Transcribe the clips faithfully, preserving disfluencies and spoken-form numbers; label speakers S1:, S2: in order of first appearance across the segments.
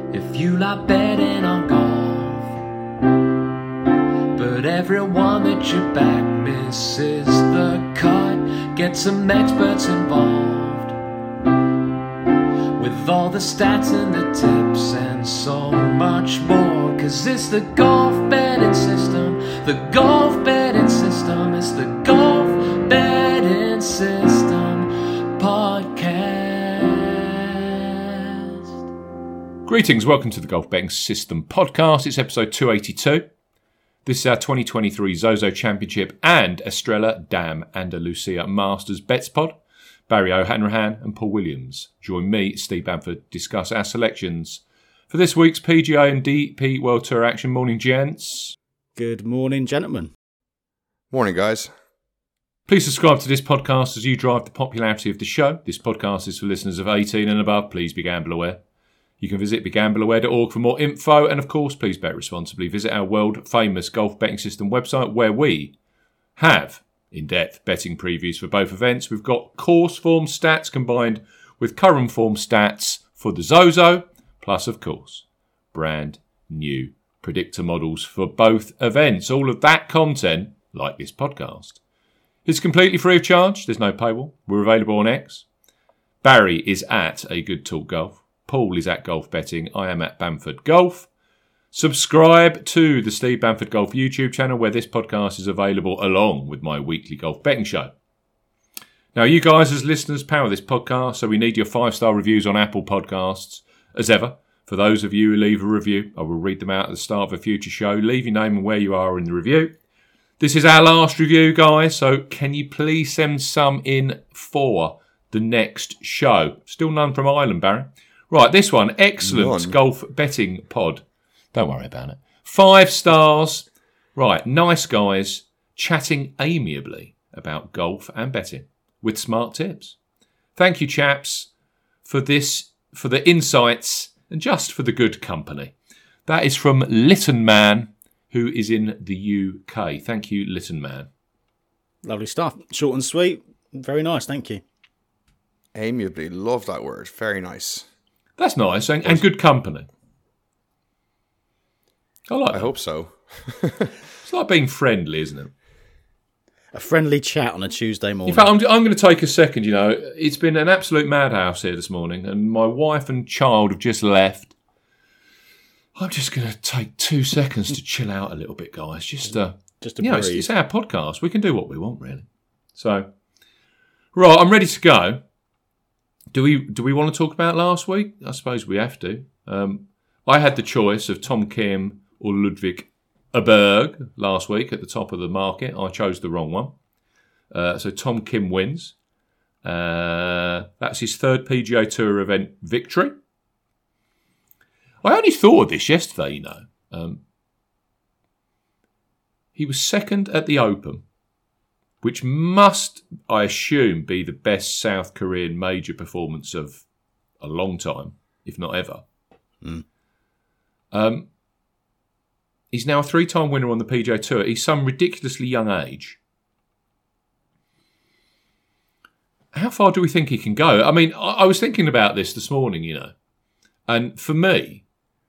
S1: if you like betting on golf. But everyone that you back misses the cut. Get some experts involved with all the stats and the tips and so much more. Cause it's the golf betting system, the golf betting system, it's the golf betting system podcast.
S2: Greetings, welcome to the Golf Betting System podcast. It's episode two eighty-two. This is our twenty twenty-three Zozo Championship and Estrella Damm Andalucia Masters Bets Pod. Barry O'Hanrahan and Paul Williams join me, Steve Bamford, discuss our selections for this week's P G A and D P World Tour action. Morning, gents.
S3: Good morning, gentlemen.
S4: Morning, guys.
S2: Please subscribe to this podcast as you drive the popularity of the show. This podcast is for listeners of eighteen and above. Please be gamble aware. You can visit be gamble aware dot org for more info. And of course, please bet responsibly. Visit our world-famous golf betting system website where we have in-depth betting previews for both events. We've got course form stats combined with current form stats for the Zozo. Plus, of course, brand new predictor models for both events. All of that content, like this podcast, is completely free of charge. There's no paywall. We're available on X. Barry is at A Good Talk Golf. Paul is at Golf Betting. I am at Bamford Golf. Subscribe to the Steve Bamford Golf YouTube channel where this podcast is available along with my weekly golf betting show. Now, you guys as listeners power this podcast, so we need your five-star reviews on Apple Podcasts. As ever, for those of you who leave a review, I will read them out at the start of a future show. Leave your name and where you are in the review. This is our last review, guys, so can you please send some in for the next show? Still none from Ireland, Barry. Right, this one, excellent
S4: None.
S2: golf betting pod. Don't worry about it. Five stars. Right, nice guys chatting amiably about golf and betting with smart tips. Thank you, chaps, for this, for the insights and just for the good company. That is from Lytton Man, who is in the U K. Thank you, Lytton Man.
S3: Lovely stuff. Short and sweet. Very nice, thank you.
S4: Amiably, love that word. Very nice.
S2: That's nice, and, and good company. I like
S4: I
S2: that.
S4: hope so.
S2: It's like being friendly, isn't it?
S3: A friendly chat on a Tuesday morning.
S2: In fact, I'm, I'm going to take a second, you know. It's been an absolute madhouse here this morning, and my wife and child have just left. I'm just going to take two seconds to chill out a little bit, guys. Just, uh,
S3: Just to
S2: you know, it's,
S3: breathe.
S2: it's our podcast. We can do what we want, really. So, right, I'm ready to go. Do we do we want to talk about last week? I suppose we have to. Um, I had the choice of Tom Kim or Ludwig Aberg last week at the top of the market. I chose the wrong one. Uh, so Tom Kim wins. Uh, that's his third P G A Tour event victory. I only thought of this yesterday, you know. Um, he was second at the Open, which must, I assume, be the best South Korean major performance of a long time, if not ever.
S3: Mm.
S2: Um, he's now a three-time winner on the P G A Tour. He's some ridiculously young age. How far do we think he can go? I mean, I, I was thinking about this this morning, you know, and for me,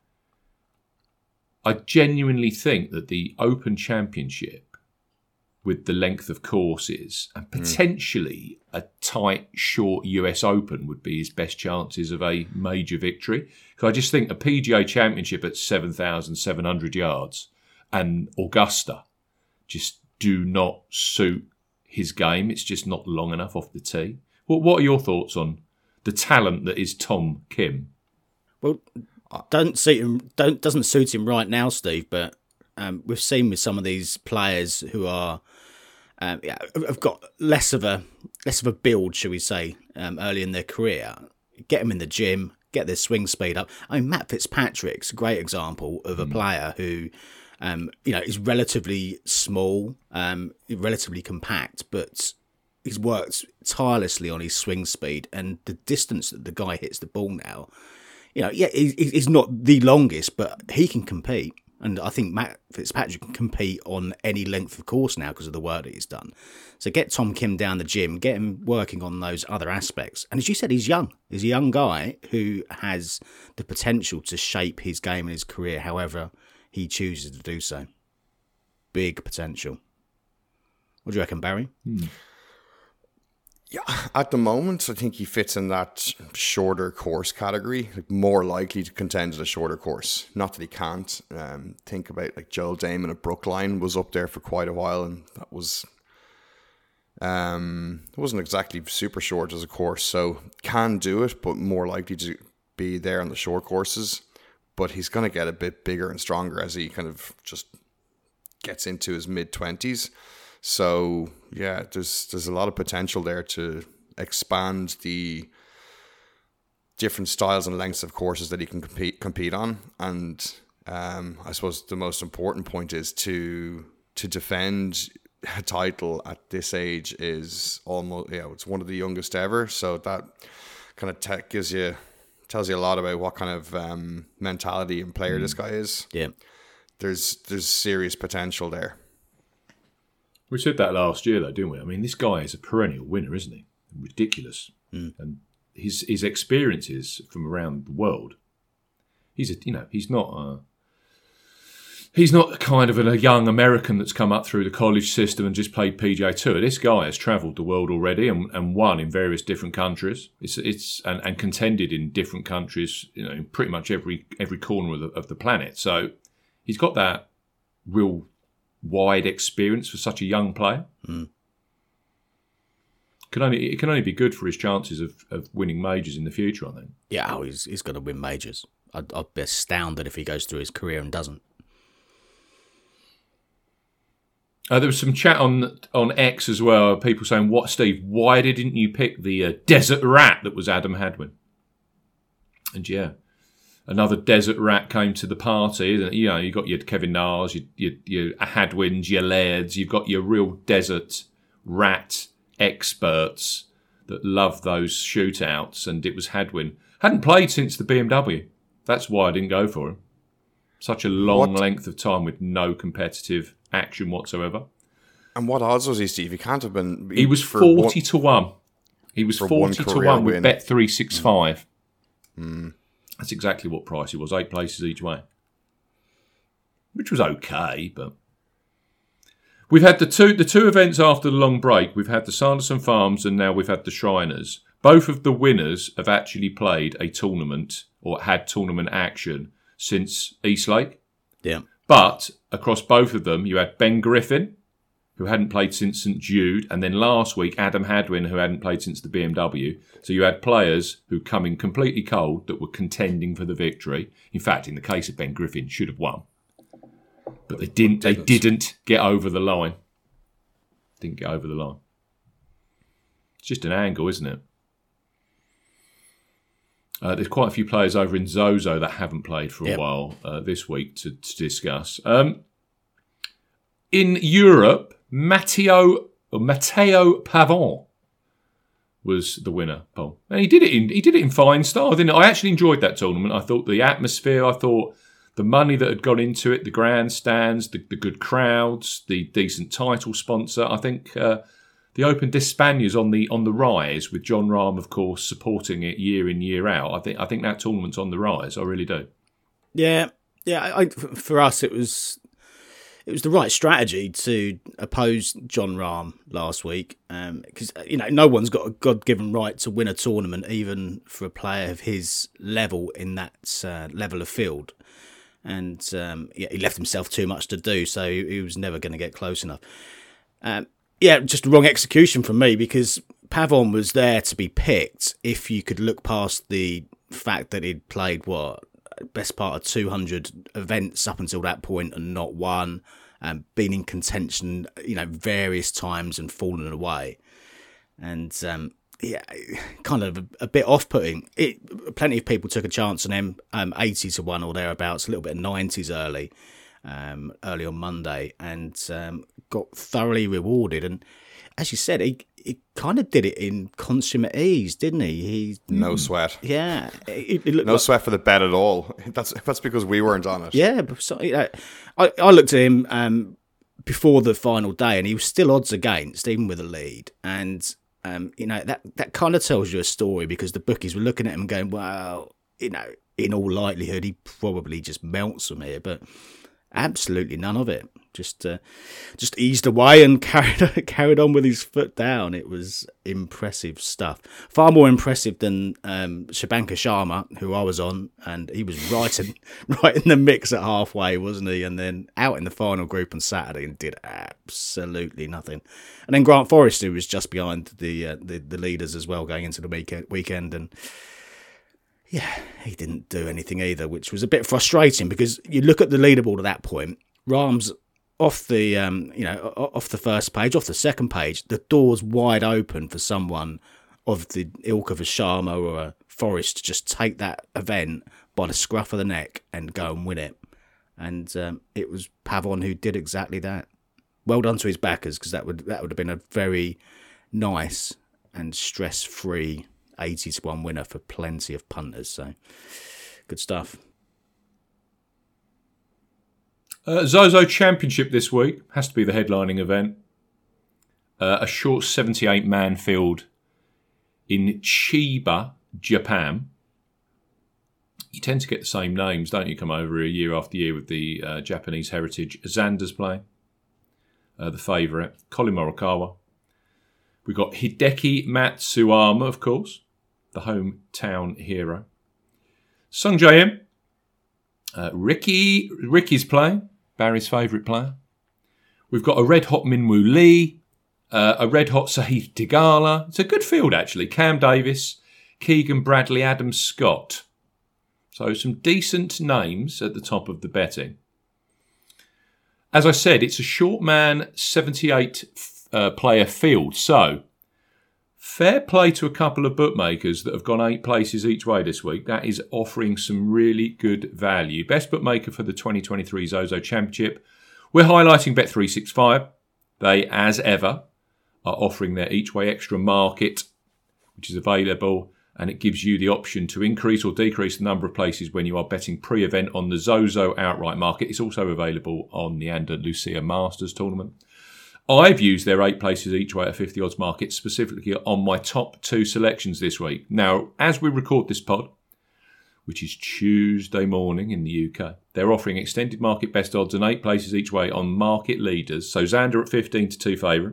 S2: I genuinely think that the Open Championship, with the length of courses and potentially mm. a tight, short U S Open would be his best chances of a major victory. Because I just think a P G A Championship at seven thousand seven hundred yards and Augusta just do not suit his game. It's just not long enough off the tee. What, what are your thoughts on the talent that is Tom Kim?
S3: Well, don't suit him. Don't doesn't suit him right now, Steve. But um, we've seen with some of these players who are um, yeah, have got less of a less of a build, shall we say, um, early in their career. Get them in the gym, get their swing speed up. I mean, Matt Fitzpatrick's a great example of a mm. player who, um, you know, is relatively small, um, relatively compact, but he's worked tirelessly on his swing speed and the distance that the guy hits the ball now. You know, yeah, he's not the longest, but he can compete. And I think Matt Fitzpatrick can compete on any length of course now because of the work that he's done. So get Tom Kim down the gym, get him working on those other aspects. And as you said, he's young. He's a young guy who has the potential to shape his game and his career however he chooses to do so. Big potential. What do you reckon, Barry?
S2: Hmm.
S4: Yeah, at the moment, I think he fits in that shorter course category, like more likely to contend at a shorter course. Not that he can't. Um, think about like Joel Damon at Brookline was up there for quite a while, and that was um, it wasn't exactly super short as a course, so can do it, but more likely to be there on the short courses. But he's going to get a bit bigger and stronger as he kind of just gets into his mid twenties. So yeah, there's there's a lot of potential there to expand the different styles and lengths of courses that he can compete compete on. And um, I suppose the most important point is to to defend a title at this age is almost yeah, it's one of the youngest ever. So that kind of te- gives you tells you a lot about what kind of um, mentality and player mm. this guy is.
S3: Yeah,
S4: there's there's serious potential there.
S2: We said that last year, though, didn't we? I mean, this guy is a perennial winner, isn't he? Ridiculous.
S3: Mm.
S2: And his his experiences from around the world. He's a you know he's not a, he's not kind of a young American that's come up through the college system and just played P G A Tour. This guy has travelled the world already and, and won in various different countries. It's it's and, and contended in different countries. You know, in pretty much every every corner of the, of the planet. So he's got that real wide experience for such a young player.
S3: Mm.
S2: Can only it can only be good for his chances of, of winning majors in the future, I think.
S3: Yeah, oh, he's he's going to win majors. I'd, I'd be astounded if he goes through his career and doesn't.
S2: Uh, there was some chat on on X as well. People saying, "What, Steve? Why didn't you pick the uh, desert rat that was Adam Hadwin?" And yeah. Another desert rat came to the party. You know, you got your Kevin Nars, your, your, your Hadwins, your Lairds. You've got your real desert rat experts that love those shootouts. And it was Hadwin. Hadn't played since the B M W. That's why I didn't go for him. Such a long what? length of time with no competitive action whatsoever.
S4: And what odds was he, Steve? He can't have been.
S2: He was forty to one. He was forty to one with Bet three sixty-five.
S4: Mm.
S2: That's exactly what price it was, eight places each way. Which was okay, but... We've had the two the two events after the long break. We've had the Sanderson Farms and now we've had the Shriners. Both of the winners have actually played a tournament or had tournament action since Eastlake.
S3: Yeah.
S2: But across both of them, you had Ben Griffin, who hadn't played since St Jude, and then last week, Adam Hadwin, who hadn't played since the B M W. So you had players who come in completely cold that were contending for the victory. In fact, in the case of Ben Griffin, should have won. But they didn't, they didn't get over the line. Didn't get over the line. It's just an angle, isn't it? Uh, there's quite a few players over in Zozo that haven't played for a yep. while uh, this week to, to discuss. Um, in Europe, Matteo or Matteo Pavon was the winner, Paul, and he did it in he did it in fine style. Didn't it? I actually enjoyed that tournament. I thought the atmosphere, I thought the money that had gone into it, the grandstands, the, the good crowds, the decent title sponsor. I think uh, the Open d'Espagne's on the on the rise, with John Rahm, of course, supporting it year in year out. I think I think that tournament's on the rise. I really do.
S3: Yeah, yeah. I, for us, it was. It was the right strategy to oppose John Rahm last week, because um, you know no one's got a God-given right to win a tournament, even for a player of his level in that uh, level of field. And um, yeah, he left himself too much to do, so he was never going to get close enough. Um, yeah, just wrong execution from me, because Pavon was there to be picked if you could look past the fact that he'd played what. Best part of two hundred events up until that point and not won, and um, been in contention, you know, various times and fallen away. And um, yeah, kind of a, a bit off-putting. It, plenty of people took a chance on him, um, eighty to one or thereabouts, a little bit of nineties early, um, early on Monday, and um, got thoroughly rewarded. And as you said, he he kind of did it in consummate ease, didn't he? He
S4: No sweat.
S3: Yeah, it, it looked
S4: No
S3: like,
S4: sweat for the bet at all. That's that's because we weren't on it.
S3: yeah. But so, you know, I I looked at him um, before the final day, and he was still odds against, even with a lead. And um, you know that that kind of tells you a story, because the bookies were looking at him and going, well, you know, in all likelihood, he probably just melts from here, but absolutely none of it. Just, uh, just eased away and carried carried on with his foot down. It was impressive stuff. Far more impressive than um, Shubhankar Sharma, who I was on, and he was right in right in the mix at halfway, wasn't he? And then out in the final group on Saturday and did absolutely nothing. And then Grant Forrest, who was just behind the uh, the, the leaders as well, going into the weekend weekend and. Yeah, he didn't do anything either, which was a bit frustrating, because you look at the leaderboard at that point. Rahm's off the, um, you know, off the first page, off the second page. The door's wide open for someone of the ilk of a Sharma or a Forrest to just take that event by the scruff of the neck and go and win it. And um, it was Pavon who did exactly that. Well done to his backers, because that would that would have been a very nice and stress-free eighty to one winner for plenty of punters. So good stuff.
S2: Uh, Zozo Championship this week has to be the headlining event. Uh, a short seventy-eight man field in Chiba, Japan. You tend to get the same names, don't you? Come over here year after year with the uh, Japanese heritage. Xander's playing, uh, the favourite. Colin Morikawa. We've got Hideki Matsuyama, of course, the hometown hero. Sung Jae Im. Uh, Ricky, Ricky's playing, Barry's favourite player. We've got a red-hot Minwoo Lee, uh, a red-hot Sahith Theegala. It's a good field, actually. Cam Davis, Keegan Bradley, Adam Scott. So some decent names at the top of the betting. As I said, it's a short man, seventy-eight uh, player field. So fair play to a couple of bookmakers that have gone eight places each way this week. That is offering some really good value. Best bookmaker for the twenty twenty-three Zozo Championship. We're highlighting Bet three sixty-five. They, as ever, are offering their each way extra market, which is available, and it gives you the option to increase or decrease the number of places when you are betting pre-event on the Zozo outright market. It's also available on the Andalusia Masters tournament. I've used their eight places each way at fifty odds market specifically on my top two selections this week. Now, as we record this pod, which is Tuesday morning in the U K, they're offering extended market best odds and eight places each way on market leaders. So Xander at fifteen to two favourite.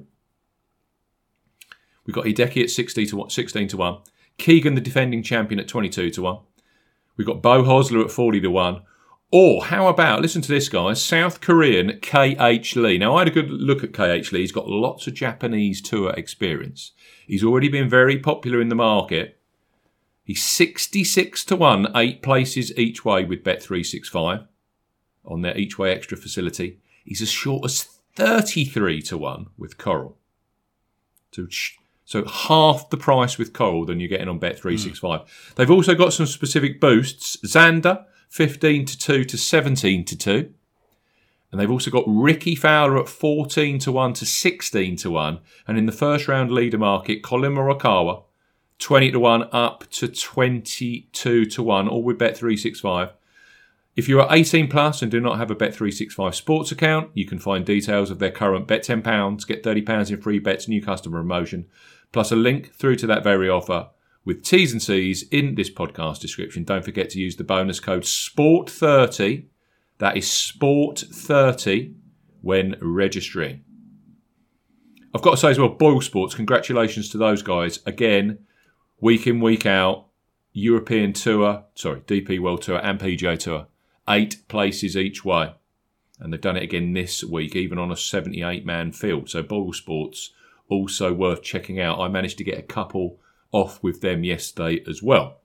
S2: We've got Hideki at sixteen to one. Keegan, the defending champion, at twenty-two to one. We've got Bo Hosler at forty to one. Or how about, listen to this, guys, South Korean K H Lee. Now, I had a good look at K H Lee. He's got lots of Japanese tour experience. He's already been very popular in the market. He's sixty-six to one, eight places each way with Bet three sixty-five on their each way extra facility. He's as short as thirty-three to one with Coral. So, so half the price with Coral than you're getting on Bet three sixty-five. Mm. They've also got some specific boosts. Xander, fifteen to two to seventeen to two. And they've also got Ricky Fowler at fourteen to one to sixteen to one. And in the first round leader market, Colin Morikawa, twenty to one up to twenty-two to one, all with Bet three sixty-five. If you are eighteen plus and do not have a Bet three sixty-five sports account, you can find details of their current Bet ten pounds, get thirty pounds in free bets, new customer promotion, plus a link through to that very offer with T's and C's in this podcast description. Don't forget to use the bonus code sport thirty. That is sport thirty when registering. I've got to say as well, Boyle Sports, congratulations to those guys. Again, week in, week out, European Tour, sorry, D P World Tour and P G A Tour. Eight places each way. And they've done it again this week, even on a seventy-eight man field. So Boyle Sports, also worth checking out. I managed to get a couple off with them yesterday as well.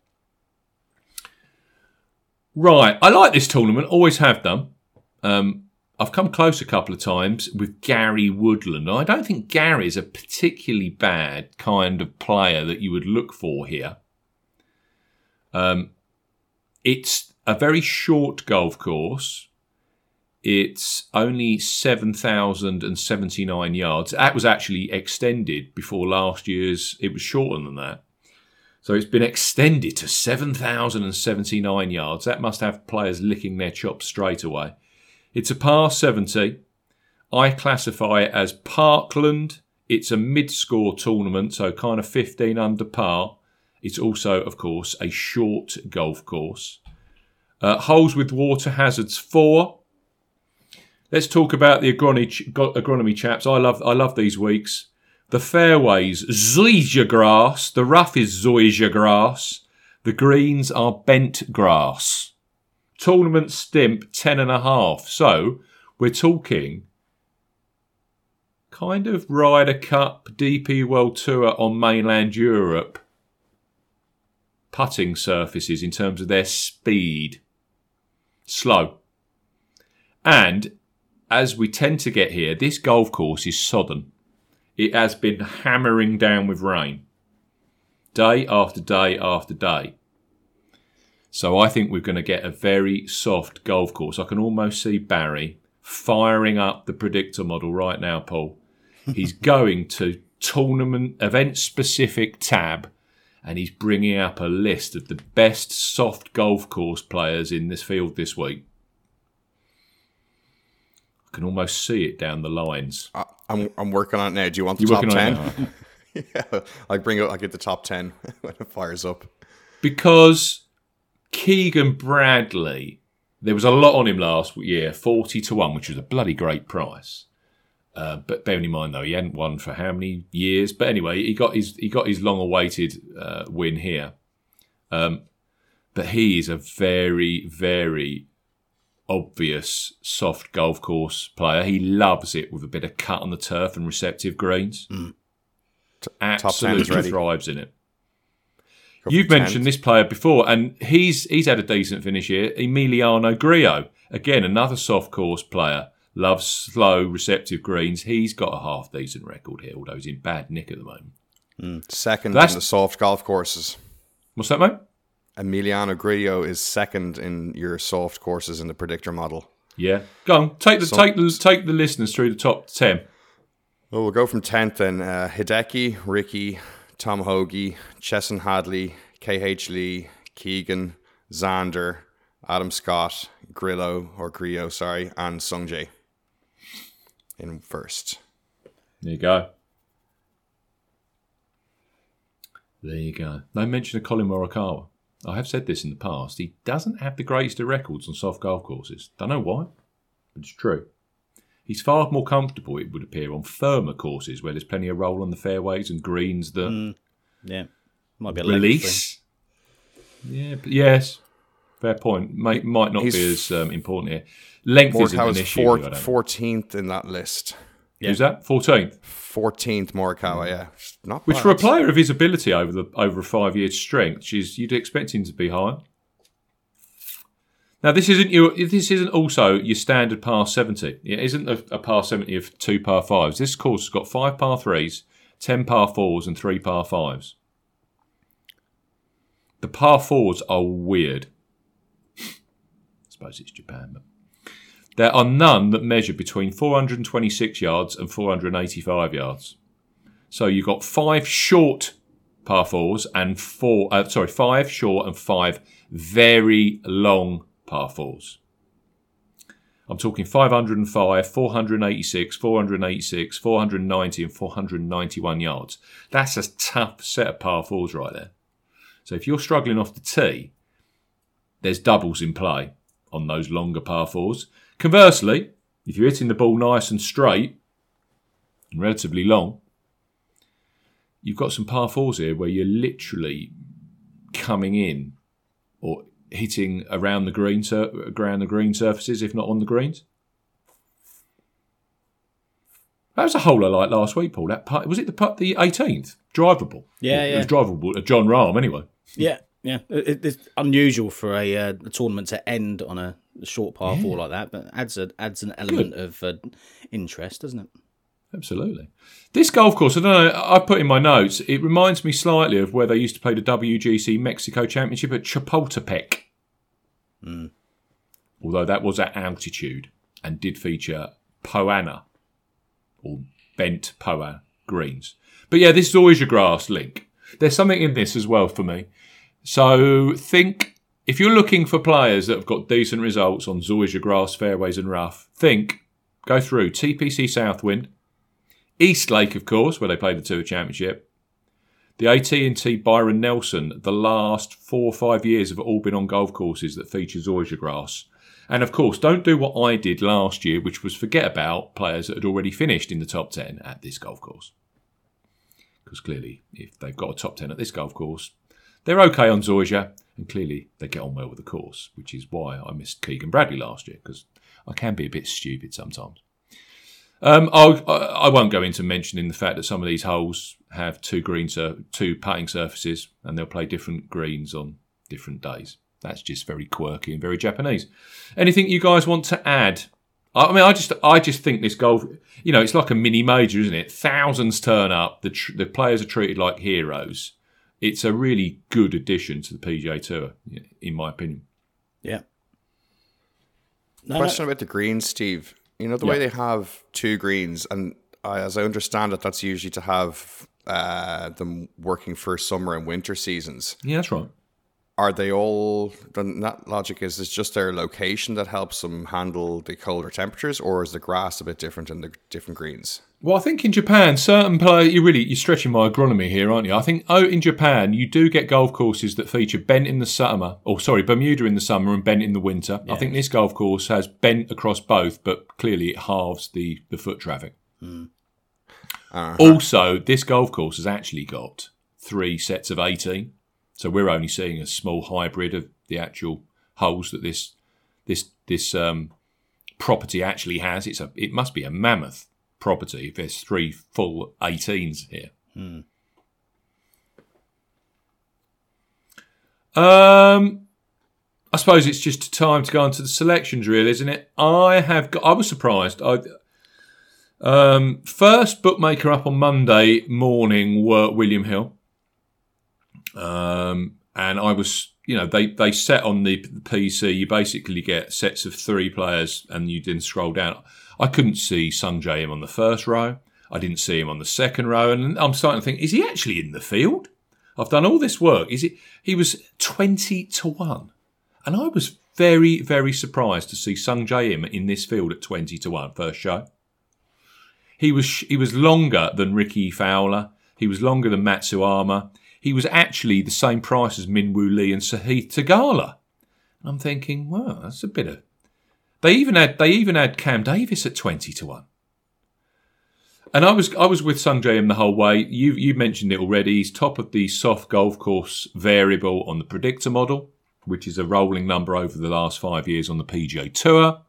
S2: Right, I like this tournament, always have done. Um, I've come close a couple of times with Gary Woodland. I don't think Gary's a particularly bad kind of player that you would look for here. Um, it's a very short golf course. It's only seven thousand seventy-nine yards. That was actually extended before last year's. It was shorter than that. So it's been extended to seven thousand seventy-nine yards. That must have players licking their chops straight away. It's a par seventy. I classify it as Parkland. It's a mid-score tournament, so kind of fifteen under par. It's also, of course, a short golf course. Uh, holes with water hazards, four. Let's talk about the agronomy, agronomy chaps. I love I love these weeks. The fairways, zoysia grass. The rough is zoysia grass. The greens are bent grass. Tournament stimp, ten and a half. So we're talking kind of Ryder Cup, D P World Tour on mainland Europe putting surfaces in terms of their speed. Slow. And as we tend to get here, this golf course is sodden. It has been hammering down with rain. Day after day after day. So I think we're going to get a very soft golf course. I can almost see Barry firing up the predictor model right now, Paul. He's going to tournament event-specific tab and he's bringing up a list of the best soft golf course players in this field this week. I can almost see it down the lines.
S4: Uh, I'm I'm working on it now. Do you want the
S2: You're
S4: top
S2: working
S4: ten?
S2: on it now.
S4: Yeah, I bring up. I get the top ten when it fires up.
S2: Because Keegan Bradley, there was a lot on him last year, forty to one, which was a bloody great price. Uh, but bearing in mind though, he hadn't won for how many years? But anyway, he got his he got his long-awaited uh, win here. Um, but he is a very very obvious soft golf course player. He loves it with a bit of cut on the turf and receptive greens.
S4: Mm.
S2: Absolutely thrives in it. You've mentioned this player before, and he's he's had a decent finish here. Emiliano Grillo, again another soft course player, loves slow, receptive greens. He's got a half decent record here, although he's in bad nick at the moment.
S4: Mm. Second
S2: That's,
S4: in the soft golf courses.
S2: What's that, mate?
S4: Emiliano Grillo is second in your soft courses in the predictor model.
S2: Yeah, go on. Take the
S4: so,
S2: take the take the listeners through the top ten.
S4: Well, we'll go from tenth then. Uh, Hideki, Ricky, Tom Hoagie, Chesson Hadley, K H Lee, Keegan, Xander, Adam Scott, Grillo, or Grillo, sorry, and Sungjae in first.
S2: There you go. There you go. No mention of Colin Morikawa. I have said this in the past. He doesn't have the greatest of records on soft golf courses. Don't know why, but it's true. He's far more comfortable, it would appear, on firmer courses where there's plenty of roll on the fairways and greens that
S3: Mm, yeah, might be a
S2: release. Yeah, but yes, fair point. Might might not
S4: He's
S2: be as um, important here. Length isn't an
S4: Morikawa's
S2: issue.
S4: four,
S2: I don't-
S4: fourteenth in that list.
S2: Who's that? Fourteenth.
S4: fourteenth Morikawa, yeah. Not
S2: Which
S4: bad.
S2: for a player of his ability over the over a five year strength, is you'd expect him to be higher. Now this isn't your this isn't also your standard par seventy. It isn't a, a par seventy of two par fives. This course has got five par threes, ten par fours, and three par fives. The par fours are weird. I suppose it's Japan, but there are none that measure between four hundred twenty-six yards and four hundred eighty-five yards. So you've got five short par fours and four, uh, sorry, five short and five very long par fours. I'm talking five hundred five, four hundred eighty-six, four hundred eighty-six, four hundred ninety and four hundred ninety-one yards. That's a tough set of par fours right there. So if you're struggling off the tee, there's doubles in play on those longer par fours. Conversely, if you're hitting the ball nice and straight and relatively long, you've got some par fours here where you're literally coming in or hitting around the green, sur- around the green surfaces, if not on the greens. That was a hole I liked last week, Paul. That putt, was it the putt, the eighteenth? Drivable.
S3: Yeah,
S2: it,
S3: yeah.
S2: It was drivable at John Rahm anyway.
S3: Yeah, yeah. It, it's unusual for a, uh, a tournament to end on a short par four like that, but adds a, adds an element Good. of uh, interest, doesn't it?
S2: Absolutely. This golf course, I don't know, I put in my notes, it reminds me slightly of where they used to play the W G C Mexico Championship at Chapultepec.
S3: Mm.
S2: Although that was at altitude. and did feature Poana, or bent Poa greens. But yeah, this is always your grass link. There's something in this as well for me. So think, if you're looking for players that have got decent results on Zoysia grass, fairways and rough, think, go through T P C Southwind, Eastlake, of course, where they play the Tour Championship, the A T and T Byron Nelson. The last four or five years have all been on golf courses that feature Zoysia grass. And of course, don't do what I did last year, which was forget about players that had already finished in the top ten at this golf course. Because clearly, if they've got a top ten at this golf course, they're okay on Zoysia, and clearly they get on well with the course, which is why I missed Keegan Bradley last year, because I can be a bit stupid sometimes. Um, I'll, I won't go into mentioning the fact that some of these holes have two green sur- two putting surfaces, and they'll play different greens on different days. That's just very quirky and very Japanese. Anything you guys want to add? I mean, I just, I just think this golf, you know, it's like a mini major, isn't it? Thousands turn up. The tr- the players are treated like heroes. It's a really good addition to the P G A Tour, in my opinion.
S3: Yeah. No,
S4: Question
S3: no.
S4: about the greens, Steve. You know, the
S2: Yeah.
S4: way they have two greens, and I, as I understand it, that's usually to have uh, them working for summer and winter seasons.
S2: Yeah, that's right.
S4: Are they all, then that logic is, it's just their location that helps them handle the colder temperatures, or is the grass a bit different in the different greens?
S2: Well, I think in Japan, certain players, you really, you're stretching my agronomy here, aren't you? I think, oh, in Japan, you do get golf courses that feature bent in the summer, or sorry, Bermuda in the summer and bent in the winter. Yeah. I think this golf course has bent across both, but clearly it halves the, the foot traffic.
S3: Mm.
S4: Uh-huh.
S2: Also, this golf course has actually got three sets of eighteen. So we're only seeing a small hybrid of the actual holes that this this this um, property actually has. It's a it must be a mammoth property if there's three full eighteens here.
S3: Hmm.
S2: Um, I suppose it's just time to go on to the selections, really, isn't it? I have got, I was surprised. I um, first bookmaker up on Monday morning were William Hill. Um, and I was, you know, they, they set on the P C, you basically get sets of three players and you didn't scroll down. I couldn't see Sungjae Im on the first row. I didn't see him on the second row. And I'm starting to think, is he actually in the field? I've done all this work. Is it? He was twenty to one. And I was very, very surprised to see Sungjae Im in this field at twenty to one, first show. He was, he was longer than Ricky Fowler. He was longer than Matsuyama. He was actually the same price as Minwoo Lee and Sahith Theegala. I'm thinking, well, that's a bit of. They even had they even had Cam Davis at twenty to one. And I was I was with Sungjae Im the whole way. You you mentioned it already. He's top of the soft golf course variable on the predictor model, which is a rolling number over the last five years on the P G A Tour.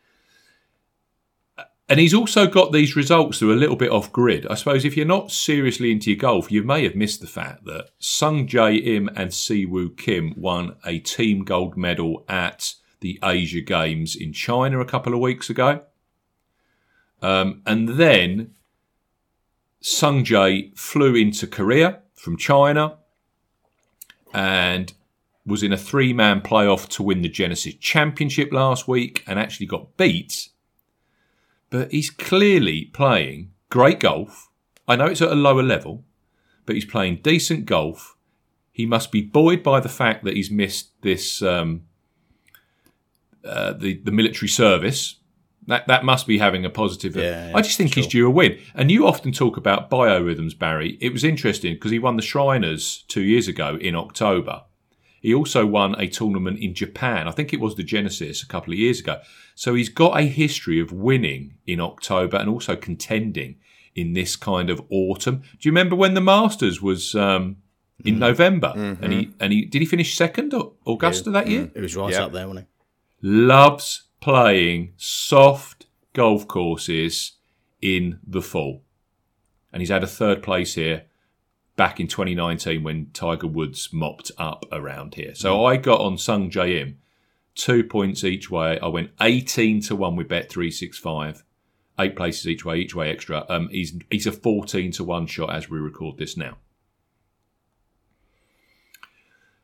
S2: And he's also got these results that are a little bit off grid. I suppose if you're not seriously into your golf, you may have missed the fact that Sungjae Im and Siwoo Kim won a team gold medal at the Asia Games in China a couple of weeks ago. Um, and then Sungjae flew into Korea from China and was in a three-man playoff to win the Genesis Championship last week and actually got beat. But he's clearly playing great golf. I know it's at a lower level, but he's playing decent golf. He must be buoyed by the fact that he's missed this um, uh, the the military service. That that must be having a positive.
S3: Yeah, yeah,
S2: I just think
S3: sure.
S2: he's due a win. And you often talk about biorhythms, Barry. It was interesting because he won the Shriners two years ago in October. He also won a tournament in Japan. I think it was the Genesis a couple of years ago. So he's got a history of winning in October and also contending in this kind of autumn. Do you remember when the Masters was um, in mm. November? Mm-hmm. And he and he did he finish second at Augusta
S3: yeah.
S2: that year?
S3: It was right
S4: yeah.
S3: up there, wasn't he?
S2: Loves playing soft golf courses in the fall. And he's had a third place here back in twenty nineteen when Tiger Woods mopped up around here. So I got on Sungjae Im, two points each way. I went eighteen to one with Bet three sixty-five, eight places each way, each way extra. Um, he's he's a fourteen to one shot as we record this now.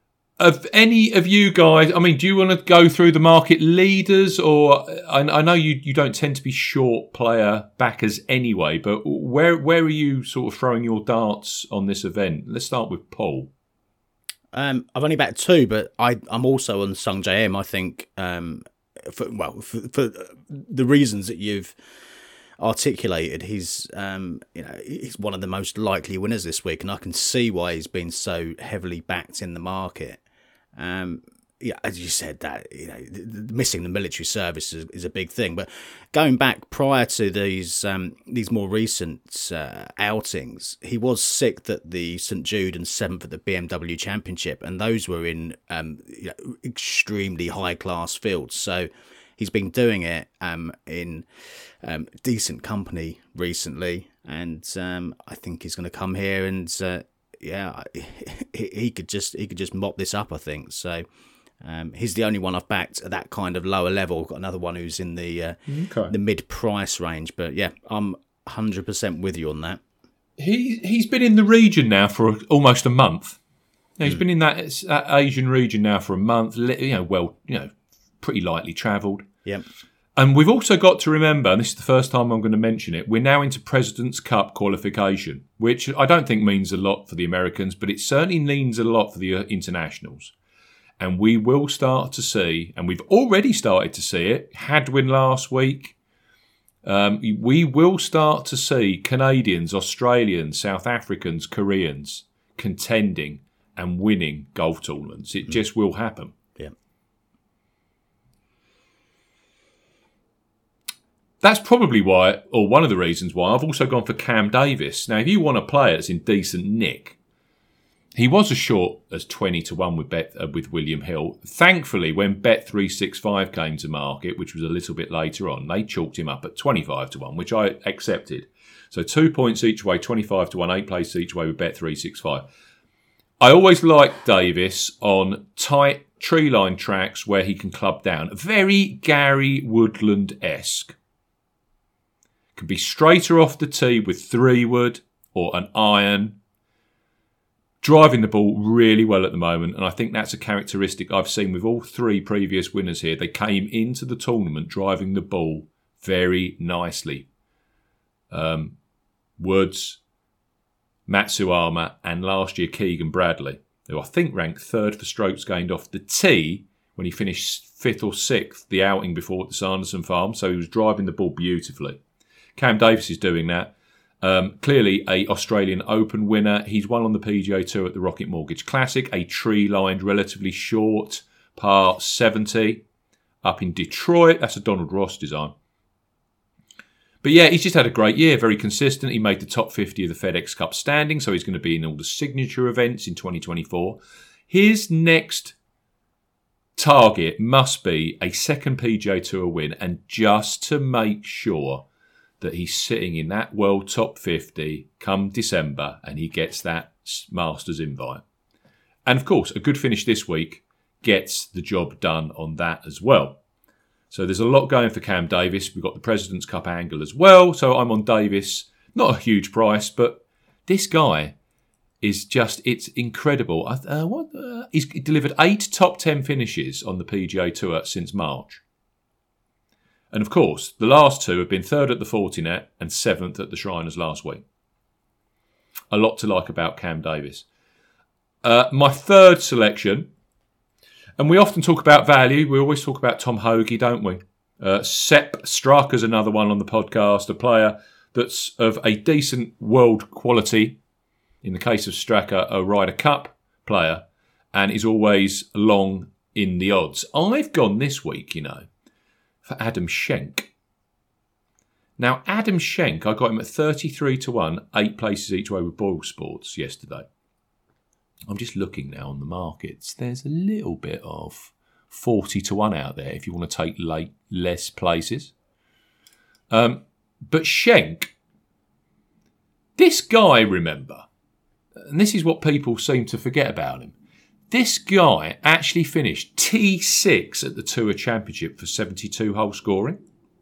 S2: of any of you guys, I mean, do you want to go through the market leaders, or I, I know you, you don't tend to be short player backers anyway, but where where are you sort of throwing your darts on this event? Let's start with Paul.
S3: Um, I've only backed two, but I, I'm also on Sung J M. I think, um, for, well, for, for the reasons that you've articulated, he's um, you know he's one of the most likely winners this week, and I can see why he's been so heavily backed in the market. Um, yeah, as you said, that you know, the, the missing the military service is, is a big thing. But going back prior to these um, these more recent uh, outings, he was sixth at the St Jude and seventh at the B M W Championship, and those were in um, you know, extremely high class fields. So he's been doing it um, in um, decent company recently, and um, I think he's going to come here and. Uh, Yeah, he, he could just he could just mop this up, I think. So um, he's the only one I've backed at that kind of lower level. I've got another one who's in the uh,
S2: okay.
S3: the mid price range, but yeah, I'm one hundred percent with you on that.
S2: He he's been in the region now for almost a month. Now, he's mm. been in that, that Asian region now for a month. You know, well, you know, pretty lightly travelled.
S3: Yeah.
S2: And we've also got to remember, and this is the first time I'm going to mention it, we're now into President's Cup qualification, which I don't think means a lot for the Americans, but it certainly means a lot for the internationals. And we will start to see, and we've already started to see it, Hadwin last week, um, we will start to see Canadians, Australians, South Africans, Koreans contending and winning golf tournaments. It mm. just will happen. That's probably why, or one of the reasons why, I've also gone for Cam Davis. Now, if you want a player that's in decent nick, he was as short as twenty to one with Bet, uh, with William Hill. Thankfully, when Bet three sixty-five came to market, which was a little bit later on, they chalked him up at twenty-five to one, which I accepted. So two points each way, twenty-five to one, eight places each way with Bet three sixty-five. I always liked Davis on tight tree line tracks where he can club down. Very Gary Woodland-esque. Can be straighter off the tee with three wood or an iron. Driving the ball really well at the moment, and I think that's a characteristic I've seen with all three previous winners here. They came into the tournament driving the ball very nicely. Um, Woods, Matsuyama, and last year Keegan Bradley, who I think ranked third for strokes gained off the tee when he finished fifth or sixth the outing before at the Sanderson Farm, so he was driving the ball beautifully. Cam Davis is doing that. Um, clearly a Australian Open winner. He's won on the P G A Tour at the Rocket Mortgage Classic, a tree-lined, relatively short par seventy up in Detroit. That's a Donald Ross design. But yeah, he's just had a great year, very consistent. He made the top fifty of the FedEx Cup standing, so he's going to be in all the signature events in twenty twenty-four. His next target must be a second P G A Tour win, and just to make sure that he's sitting in that world top fifty come December and he gets that Masters invite. And of course, a good finish this week gets the job done on that as well. So there's a lot going for Cam Davis. We've got the President's Cup angle as well. So I'm on Davis. Not a huge price, but this guy is just, it's incredible. Uh, what, uh, he's delivered eight top ten finishes on the P G A Tour since March. And of course, the last two have been third at the Fortinet and seventh at the Shriners last week. A lot to like about Cam Davis. Uh, my third selection, and we often talk about value. We always talk about Tom Hoge, don't we? Uh, Sepp Straka's another one on the podcast, a player that's of a decent world quality. In the case of Straka, a Ryder Cup player, and is always long in the odds. I've gone this week, you know, for Adam Schenk. Now, Adam Schenk, I got him at thirty-three to one, eight places each way with Boyle Sports yesterday. I'm just looking now on the markets. There's a little bit of forty to one out there if you want to take late, less places. Um, but Schenk, this guy, remember, and this is what people seem to forget about him, this guy actually finished T six at the Tour Championship for seventy-two hole scoring.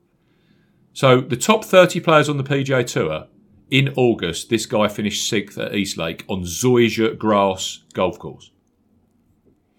S2: So the top thirty players on the P G A Tour in August, this guy finished sixth at Eastlake on Zoysia Grass Golf Course.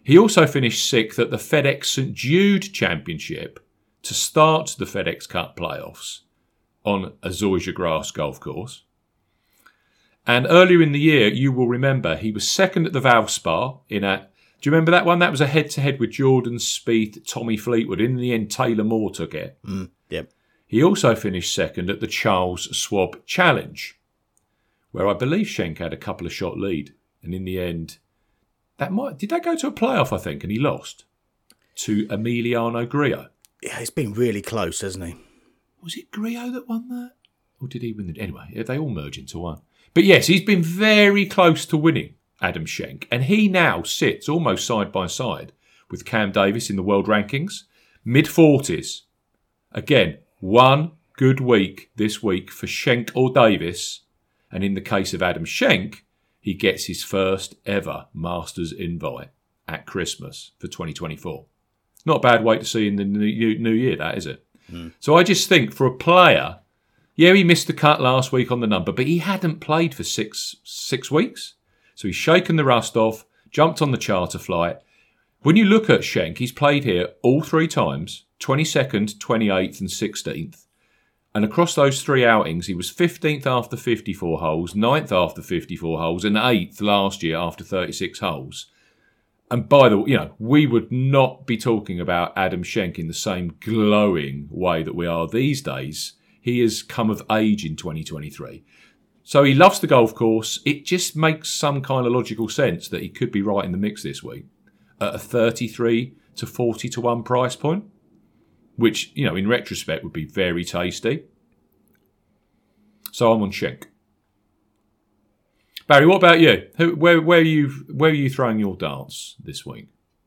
S2: He also finished sixth at the FedEx Saint Jude Championship to start the FedEx Cup playoffs on a Zoysia grass golf course. And earlier in the year, you will remember, he was second at the Valspar in a... Do you remember that one? That was a head-to-head with Jordan Spieth, Tommy Fleetwood. In the end, Taylor Moore took it.
S3: Mm, yep.
S2: He also finished second at the Charles Schwab Challenge, where I believe Schenk had a couple of shot lead. And in the end, that might... Did that go to a playoff, I think, and he lost to Emiliano Grillo?
S3: Yeah, it's been really close, hasn't he?
S2: Was it Grillo that won that? Or did he win it? Anyway, they all merge into one. But yes, he's been very close to winning, Adam Schenk. And he now sits almost side by side with Cam Davis in the world rankings. mid-forties. Again, one good week this week for Schenk or Davis. And in the case of Adam Schenk, he gets his first ever Masters invite at Christmas for twenty twenty-four. Not a bad way to see in the new, new year, that, is it? Mm. So I just think for a player... Yeah, he missed the cut last week on the number, but he hadn't played for six six weeks. So he's shaken the rust off, jumped on the charter flight. When you look at Schenk, he's played here all three times, twenty-second, twenty-eighth and sixteenth. And across those three outings, he was fifteenth after fifty-four holes, ninth after fifty-four holes, and eighth last year after thirty-six holes. And by the way, you know, we would not be talking about Adam Schenk in the same glowing way that we are these days. He has come of age in twenty twenty-three. So he loves the golf course. It just makes some kind of logical sense that he could be right in the mix this week at a thirty-three to forty to one price point, which, you know, in retrospect would be very tasty. So I'm on Schenk. Barry, what about you? Who, where, where, are you where are you throwing your darts this week?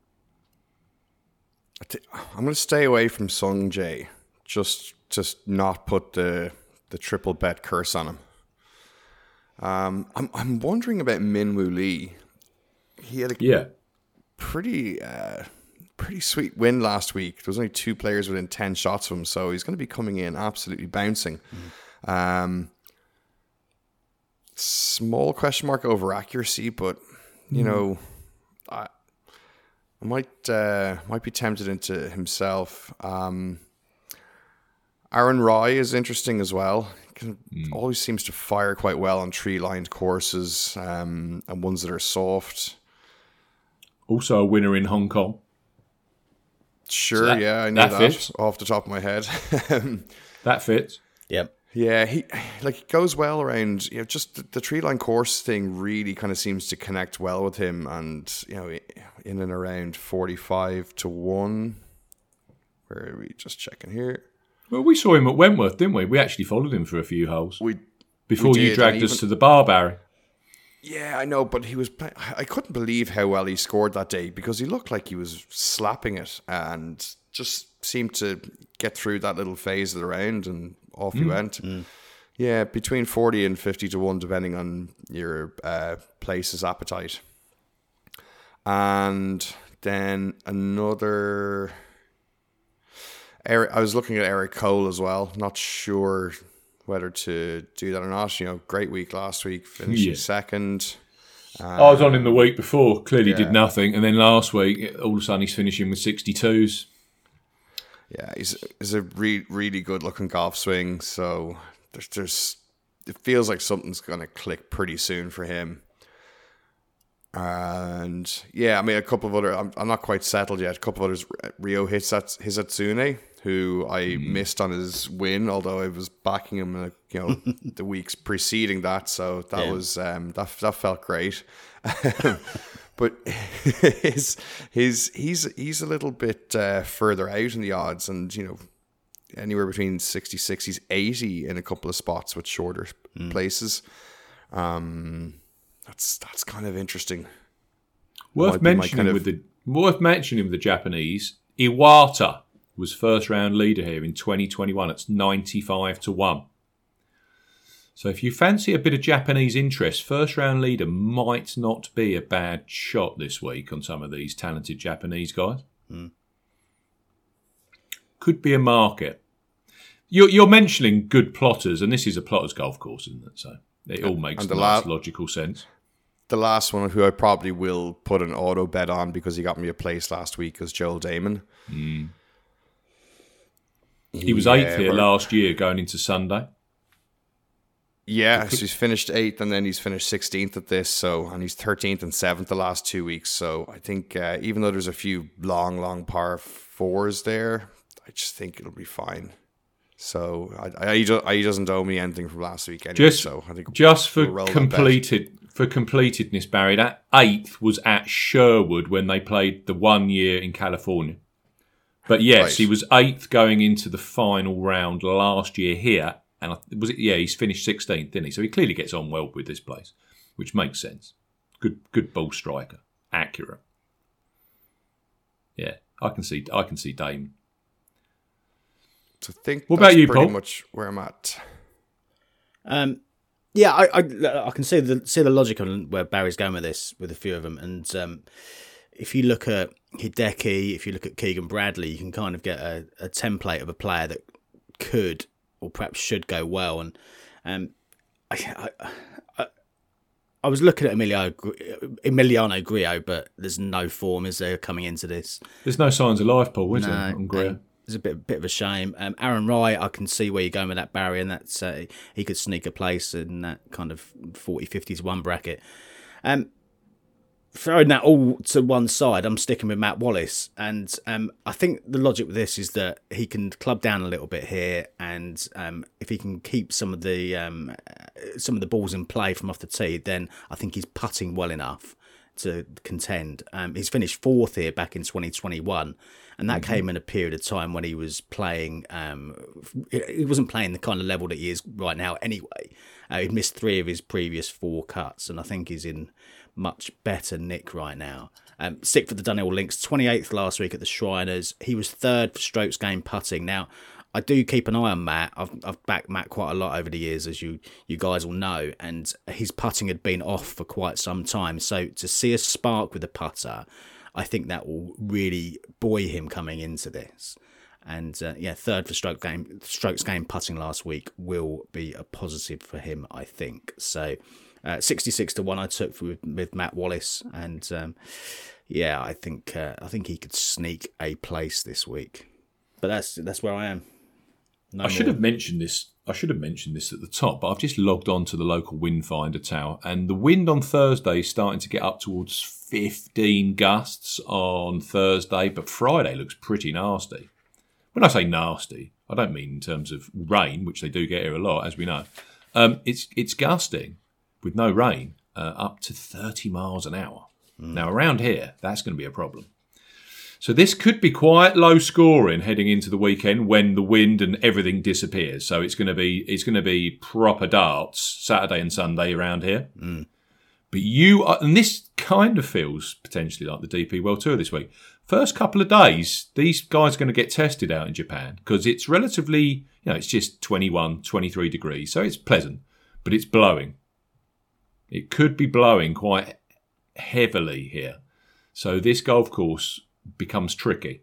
S4: I'm going to stay away from Sung Jae. Just... Just not put the the triple bet curse on him. Um, I'm I'm wondering about Min Woo Lee. He had a
S2: yeah.
S4: pretty uh, pretty sweet win last week. There was only two players within ten shots of him, so he's going to be coming in absolutely bouncing. Mm. Um, small question mark over accuracy, but you mm. know, I, I might uh, might be tempted into himself. Um, Aaron Rai is interesting as well. He mm. always seems to fire quite well on tree-lined courses um, and ones that are soft.
S2: Also a winner in Hong Kong.
S4: Sure,
S2: so that,
S4: yeah, I knew
S2: that,
S4: that,
S2: fits.
S4: off the top of my head.
S2: That fits.
S3: Yep.
S4: Yeah, he like it goes well around. You know, just the, the tree-lined course thing really kind of seems to connect well with him, and you know, in and around forty-five to one. Where are we? Just checking here.
S2: Well, we saw him at Wentworth, didn't we? We actually followed him for a few holes.
S4: We
S2: Before
S4: we
S2: you
S4: did,
S2: dragged
S4: even,
S2: us to the bar, Barry.
S4: Yeah, I know, but he was... I couldn't believe how well he scored that day because he looked like he was slapping it and just seemed to get through that little phase of the round and off mm. he went. Mm. Yeah, between forty and fifty to one, depending on your uh, place's appetite. And then another... Eric, I was looking at Eric Cole as well. Not sure whether to do that or not. You know, great week last week, finishing yeah. second. Um,
S2: I was on him the week before. Clearly
S4: yeah.
S2: did nothing, and then last week, all of a sudden, he's finishing with sixty-twos.
S4: Yeah, he's he's a re- really good looking golf swing. So there's there's it feels like something's gonna click pretty soon for him. And yeah, I mean, a couple of other. I'm, I'm not quite settled yet. A couple of others. Ryo Hizat, Hizatsune, who I mm. missed on his win, although I was backing him, uh, you know, the weeks preceding that. So that yeah. was um, that that felt great. But his his he's he's a little bit uh, further out in the odds, and you know, anywhere between sixty-six, he's eighty in a couple of spots with shorter mm. places. Um. That's that's kind of interesting.
S2: Worth mentioning kind of... with the worth mentioning with the Japanese, Iwata was first round leader here in twenty twenty-one. It's ninety-five to one. So if you fancy a bit of Japanese interest, first round leader might not be a bad shot this week on some of these talented Japanese guys. Mm. Could be a market. You're, you're mentioning good plotters, and this is a plotter's golf course, isn't it? So it all makes nice, la- logical sense.
S4: The the last one who I probably will put an auto bet on because he got me a place last week is Joel Damon.
S2: Mm. He was eighth yeah, here last year going into Sunday.
S4: Yeah, so he's finished eighth and then he's finished sixteenth at this. So and he's thirteenth and seventh the last two weeks. So I think uh, even though there's a few long, long par fours there, I just think it'll be fine. So I, I, he doesn't owe me anything from last week anyway.
S2: Just,
S4: so I think
S2: just for we'll completed for completedness, Barry, that eighth was at Sherwood when they played the one year in California. But yes, right. He was eighth going into the final round last year here, and I, was it? Yeah, he's finished sixteenth, didn't he? So he clearly gets on well with this place, which makes sense. Good, good ball striker, accurate. Yeah, I can see, I can see Damon.
S4: I think
S2: what
S4: that's
S2: about you,
S4: pretty
S2: Paul?
S4: much where I'm at.
S3: Um, yeah, I, I I can see the see the logic on where Barry's going with this with a few of them, and um, if you look at Hideki, if you look at Keegan Bradley, you can kind of get a, a template of a player that could or perhaps should go well. And um, I, I, I, I was looking at Emilio, Emiliano Grillo, but there's no form, is there, coming into this?
S2: There's no signs of life, Paul, is
S3: no,
S2: there, on Grillo?
S3: It's a bit, bit of a shame. Um, Aaron Wright, I can see where you're going with that, Barry, and that's uh, he could sneak a place in that kind of forty fifty to one bracket. Um, throwing that all to one side, I'm sticking with Matt Wallace, and um, I think the logic with this is that he can club down a little bit here, and um, if he can keep some of the um, some of the balls in play from off the tee, then I think he's putting well enough to contend. Um, he's finished fourth here back in twenty twenty-one. And that mm-hmm. came in a period of time when he was playing, um, he wasn't playing the kind of level that he is right now anyway. Uh, he'd missed three of his previous four cuts, and I think he's in much better nick right now. Um, stick for the Dunhill Links, twenty-eighth last week at the Shriners. He was third for strokes game putting. Now, I do keep an eye on Matt. I've, I've backed Matt quite a lot over the years, as you, you guys all know, and his putting had been off for quite some time. So to see a spark with the putter, I think that will really buoy him coming into this. And uh, yeah, third for stroke game, strokes game putting last week will be a positive for him, I think. So uh, sixty-six to one I took for, with Matt Wallace. And um, yeah, I think uh, I think he could sneak a place this week. But that's that's where I am. No
S2: I should
S3: more.
S2: have mentioned this. I should have mentioned this at the top, but I've just logged on to the local wind finder tower, and the wind on Thursday is starting to get up towards fifteen gusts on Thursday, but Friday looks pretty nasty. When I say nasty, I don't mean in terms of rain, which they do get here a lot, as we know. Um, it's it's gusting with no rain uh, up to thirty miles an hour. Mm. Now around here, that's going to be a problem. So this could be quite low scoring heading into the weekend when the wind and everything disappears. So it's going to be it's going to be proper darts Saturday and Sunday around here.
S3: Mm.
S2: But you are, and this kind of feels potentially like the D P World Tour this week. First couple of days, these guys are going to get tested out in Japan because it's relatively, you know, it's just twenty-one, twenty-three degrees. So it's pleasant, but it's blowing. It could be blowing quite heavily here. So this golf course becomes tricky.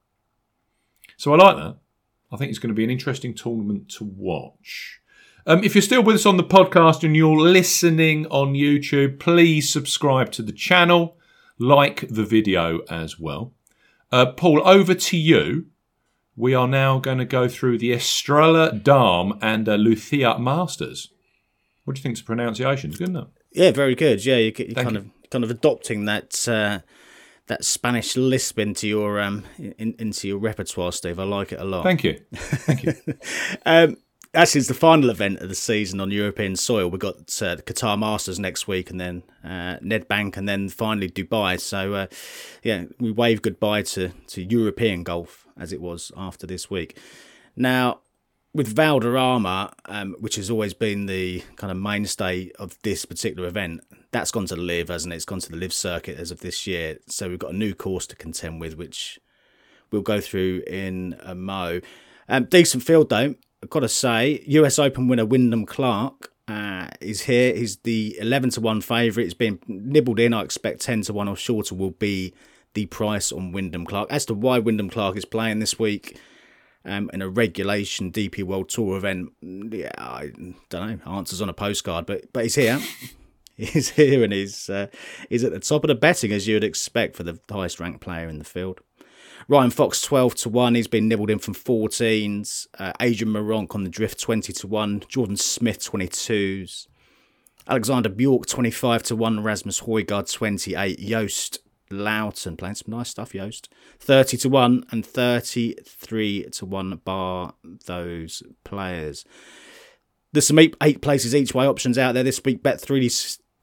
S2: So I like that. I think it's going to be an interesting tournament to watch. Um, if you're still with us on the podcast and you're listening on YouTube, please subscribe to the channel, like the video as well. Uh, Paul, over to you. We are now going to go through the Estrella Damm and uh, Lucia Masters. What do you think of the pronunciation? It's good enough.
S3: Yeah, very good. Yeah, you, you're kind
S2: you.
S3: of kind of adopting that uh, that Spanish lisp into your um in, into your repertoire, Steve. I like it a lot.
S2: Thank you. Thank you.
S3: um, Actually, it's the final event of the season on European soil. We've got uh, the Qatar Masters next week, and then uh, Nedbank, and then finally Dubai. So, uh, yeah, we wave goodbye to, to European golf as it was after this week. Now, with Valderrama, um, which has always been the kind of mainstay of this particular event, that's gone to the Live, hasn't it? It's gone to the Live circuit as of this year. So we've got a new course to contend with, which we'll go through in a mo. Um, decent field, though. I've got to say, U S Open winner Wyndham Clark uh, is here. He's the eleven to one favourite. It's been nibbled in. I expect ten to one or shorter will be the price on Wyndham Clark. As to why Wyndham Clark is playing this week um, in a regulation D P World Tour event, yeah, I don't know. Answers on a postcard, but but he's here. is here and he's, uh, he's at the top of the betting, as you would expect for the highest ranked player in the field. Ryan Fox twelve to one. He's been nibbled in from fourteens. Uh, Adrian Maronk on the drift twenty to one. Jordan Smith twenty-twos. Alexander Bjork twenty-five to one. Rasmus Højgaard twenty-eight. Joost Loughton playing some nice stuff. Joost thirty to one and thirty-three to one bar those players. There's some eight, eight places each way options out there this week. Bet three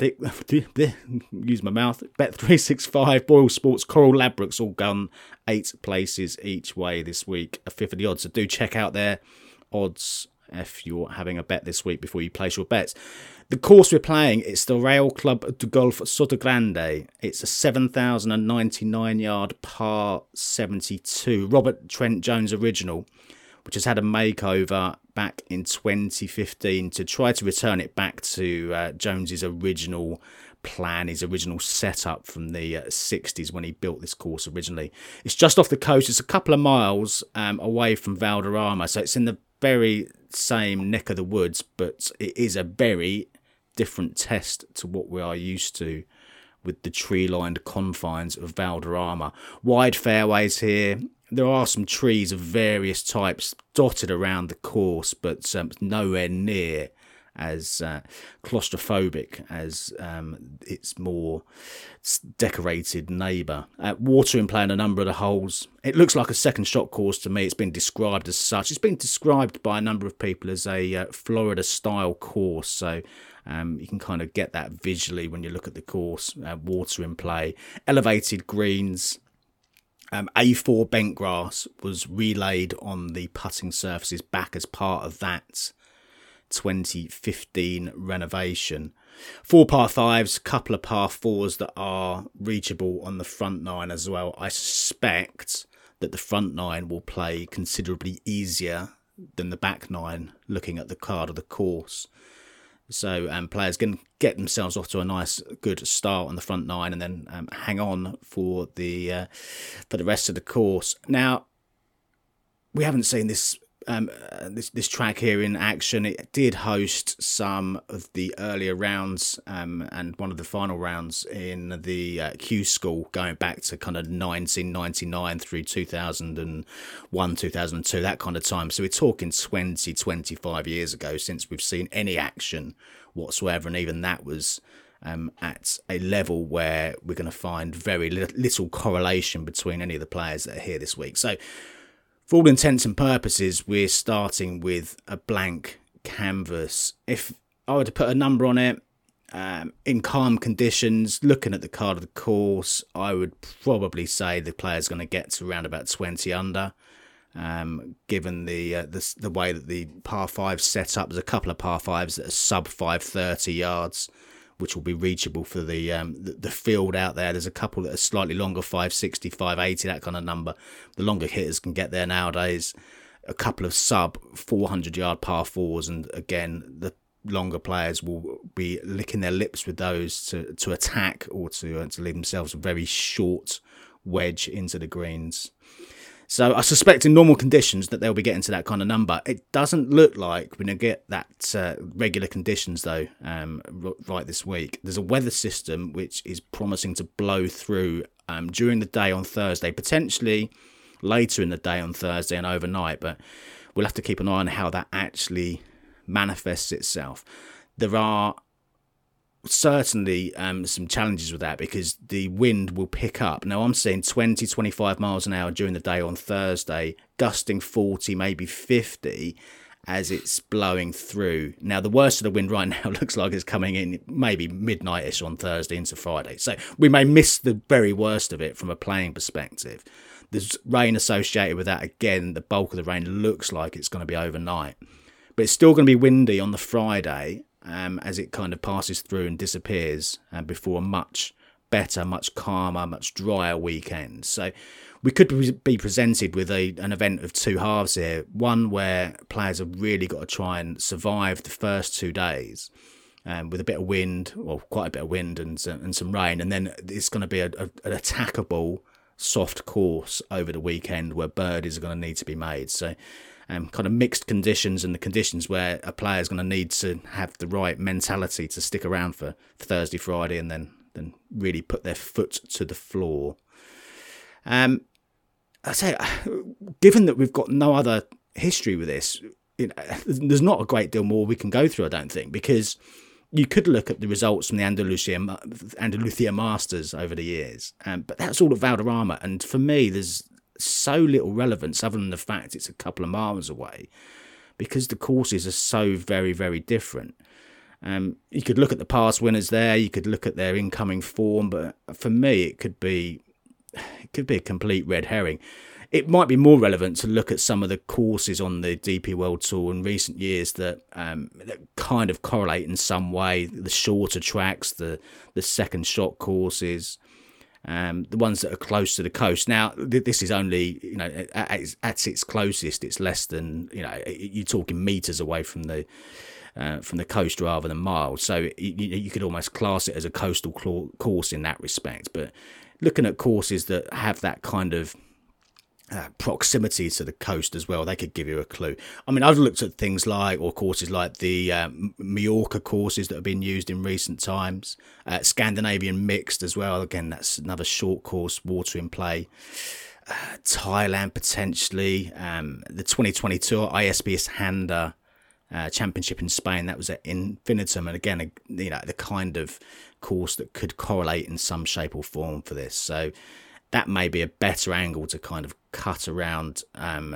S3: use my mouth. Bet three sixty-five, Boyle Sports, Coral Ladbrokes all gone eight places each way this week. A fifth of the odds. So do check out their odds if you're having a bet this week before you place your bets. The course we're playing, it's the Real Club de Golf Sotogrande. It's a seven thousand ninety-nine yard par seventy-two. Robert Trent Jones original, which has had a makeover back in twenty fifteen to try to return it back to uh, Jones's original plan, his original setup from the uh, sixties when he built this course originally. It's just off the coast. It's a couple of miles um, away from Valderrama, so it's in the very same neck of the woods, but it is a very different test to what we are used to with the tree-lined confines of Valderrama. Wide fairways here. There are some trees of various types dotted around the course, but um, nowhere near as uh, claustrophobic as um, its more decorated neighbour. Uh, water in play in a number of the holes. It looks like a second shot course to me. It's been described as such. It's been described by a number of people as a uh, Florida-style course, so um, you can kind of get that visually when you look at the course. Uh, water in play. Elevated greens. Um, A four bent grass was relayed on the putting surfaces back as part of that twenty fifteen renovation. Four par fives, couple of par fours that are reachable on the front nine as well. I suspect that the front nine will play considerably easier than the back nine, looking at the card of the course. So um, players can get themselves off to a nice, good start on the front nine, and then um, hang on for the uh, for the rest of the course. Now, we haven't seen this um, uh, this this track here in action. It did host some of the earlier rounds um, and one of the final rounds in the uh, Q School, going back to kind of nineteen ninety-nine through two thousand one, two thousand two, that kind of time. So we're talking twenty, twenty-five years ago since we've seen any action whatsoever, and even that was um, at a level where we're going to find very little correlation between any of the players that are here this week. So for all intents and purposes, we're starting with a blank canvas. If I were to put a number on it, um, in calm conditions, looking at the card of the course, I would probably say the player's going to get to around about twenty under. Um, given the, uh, the the way that the par fives set up, there's a couple of par fives that are sub five thirty yards, which will be reachable for the, um, the the field out there. There's a couple that are slightly longer, five sixty, five eighty, that kind of number. The longer hitters can get there nowadays. A couple of sub four hundred yard par fours, and again, the longer players will be licking their lips with those to, to attack or to, uh, to leave themselves a very short wedge into the greens. So I suspect in normal conditions that they'll be getting to that kind of number. It doesn't look like we're going to get that uh, regular conditions, though, um, right this week. There's a weather system which is promising to blow through um, during the day on Thursday, potentially later in the day on Thursday and overnight, but we'll have to keep an eye on how that actually manifests itself. There are certainly um, some challenges with that because the wind will pick up. Now I'm seeing twenty, twenty-five miles an hour during the day on Thursday, gusting forty, maybe fifty as it's blowing through. Now the worst of the wind right now looks like it's coming in maybe midnight-ish on Thursday into Friday. So we may miss the very worst of it from a playing perspective. There's rain associated with that. Again, the bulk of the rain looks like it's going to be overnight. But it's still going to be windy on the Friday, Um, as it kind of passes through and disappears um, before a much better, much calmer, much drier weekend. So we could be presented with a, an event of two halves here. One where players have really got to try and survive the first two days um, with a bit of wind, or quite a bit of wind and, and some rain. And then it's going to be a, a, an attackable soft course over the weekend where birdies are going to need to be made. So um, kind of mixed conditions, and the conditions where a player is going to need to have the right mentality to stick around for Thursday, Friday, and then, then really put their foot to the floor. Um, I say, given that we've got no other history with this, you know, there's not a great deal more we can go through, I don't think, because you could look at the results from the Andalusia, Andalusia Masters over the years, um, but that's all at Valderrama, and for me, there's so little relevance other than the fact it's a couple of miles away, because the courses are so very, very different. Um, you could look at the past winners there, you could look at their incoming form, but for me, it could be it could be a complete red herring. It might be more relevant to look at some of the courses on the D P World Tour in recent years that, um, that kind of correlate in some way. The shorter tracks, the the second shot courses, um, the ones that are close to the coast. Now, th- this is only, you know, at, at, at its closest, it's less than, you know, you're talking meters away from the uh, from the coast rather than miles. So you, you could almost class it as a coastal cl- course in that respect. But looking at courses that have that kind of Uh, proximity to the coast as well, they could give you a clue. I mean, I've looked at things like, or courses like the um, Mallorca courses that have been used in recent times, uh, Scandinavian mixed as well. Again, that's another short course, water in play. Uh, Thailand potentially, um, the twenty twenty-two I S B S Handa uh, Championship in Spain, that was at Infinitum, and again, you know, the kind of course that could correlate in some shape or form for this. So that may be a better angle to kind of cut around, um,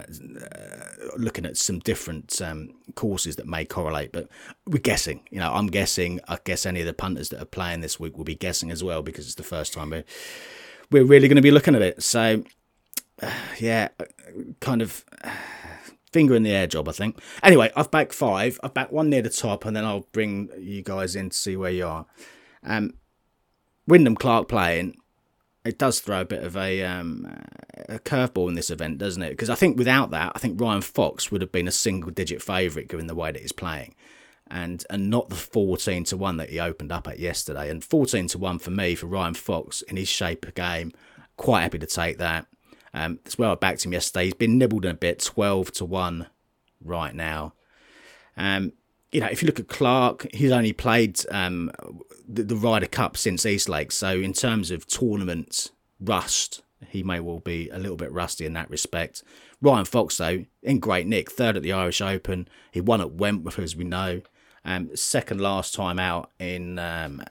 S3: uh, looking at some different um, courses that may correlate. But we're guessing. You know, I'm guessing. I guess any of the punters that are playing this week will be guessing as well, because it's the first time we're, we're really going to be looking at it. So, uh, yeah, kind of uh, finger in the air job, I think. Anyway, I've backed five. I've backed one near the top, and then I'll bring you guys in to see where you are. Um, Wyndham Clark playing. It does throw a bit of a um, a curveball in this event, doesn't it? Because I think without that, I think Ryan Fox would have been a single-digit favourite given the way that he's playing, and and not the fourteen to one that he opened up at yesterday. And fourteen to one for me, for Ryan Fox, in his shape of game, quite happy to take that. Um, as well, I backed him yesterday. He's been nibbled a bit, twelve to one right now. Um, you know, if you look at Clark, he's only played um, the, the Ryder Cup since Eastlake. So in terms of tournament rust, he may well be a little bit rusty in that respect. Ryan Fox, though, in great nick. Third at the Irish Open. He won at Wentworth, as we know. Um, second last time out in um,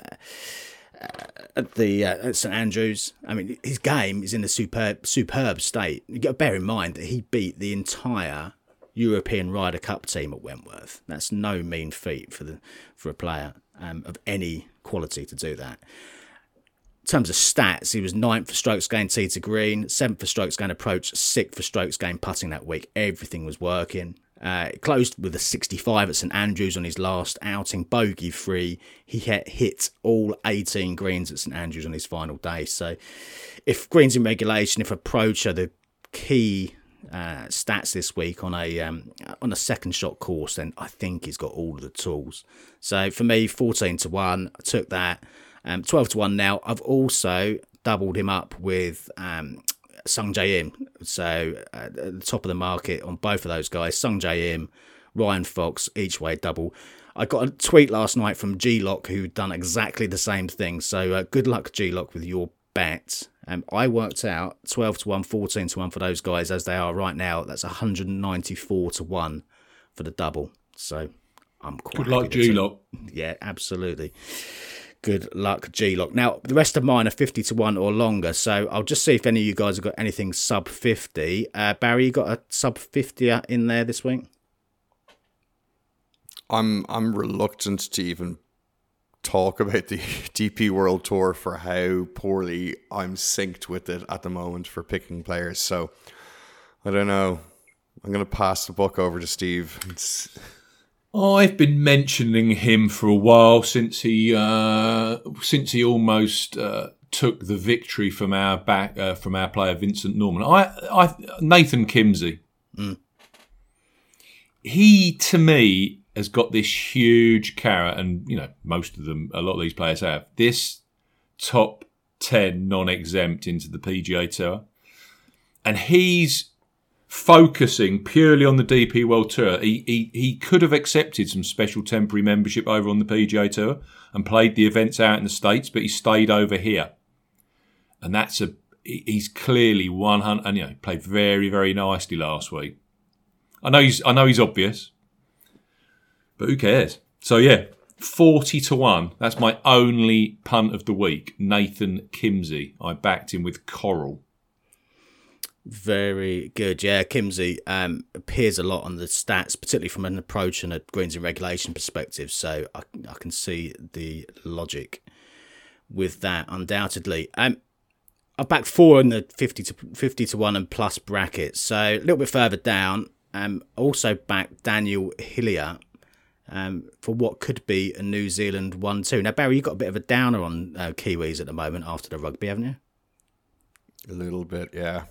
S3: at the uh, at St Andrews. I mean, his game is in a superb, superb state. You've got to bear in mind that he beat the entire European Ryder Cup team at Wentworth. That's no mean feat for the for a player um, of any quality to do that. In terms of stats, he was ninth for strokes gained tee to green, seventh for strokes gained approach, sixth for strokes gained putting that week. Everything was working. Uh, it closed with a sixty-five at St Andrews on his last outing, bogey free. He hit, hit all eighteen greens at St Andrews on his final day. So if greens in regulation, if approach are the key Uh, stats this week on a um, on a second shot course, then I think he's got all of the tools. So for me, fourteen to one, I took that. Um, twelve to one now. I've also doubled him up with um, Sung Jae Im. So uh, at the top of the market on both of those guys, Sung Jae Im, Ryan Fox, each way double. I got a tweet last night from G-Lock who'd done exactly the same thing. So uh, good luck, G-Lock, with your bet. Um, I worked out twelve to one, fourteen to one for those guys as they are right now. That's one hundred ninety-four to one for the double. So I'm quite
S2: good luck, G-Lock.
S3: Yeah, absolutely. Good luck, G-Lock. Now, the rest of mine are fifty to one or longer. So I'll just see if any of you guys have got anything sub fifty. Uh, Barry, you got a sub fifty in there this week?
S4: I'm I'm reluctant to even talk about the D P World Tour for how poorly I'm synced with it at the moment for picking players. So I don't know. I'm going to pass the buck over to Steve. It's...
S2: I've been mentioning him for a while since he uh, since he almost uh, took the victory from our back uh, from our player Vincent Norman. I, I Nathan Kimsey.
S3: Mm.
S2: He to me has got this huge carrot, and you know most of them, a lot of these players have this top ten non-exempt into the P G A Tour. And he's focusing purely on the D P World Tour. He, he he could have accepted some special temporary membership over on the P G A Tour and played the events out in the States, but he stayed over here. And that's a he's clearly one hundred, and you know, played very, very nicely last week. I know he's I know he's obvious, but who cares? So yeah, forty to one. That's my only punt of the week. Nathan Kimsey. I backed him with Coral.
S3: Very good. Yeah, Kimsey um, appears a lot on the stats, particularly from an approach and a greens and regulation perspective. So I, I can see the logic with that, undoubtedly. Um, I backed four in the fifty to fifty to one and plus bracket. So a little bit further down, um, also backed Daniel Hillier um, for what could be a New Zealand one two. Now, Barry, you've got a bit of a downer on uh, Kiwis at the moment after the rugby, haven't you?
S4: A little bit, yeah.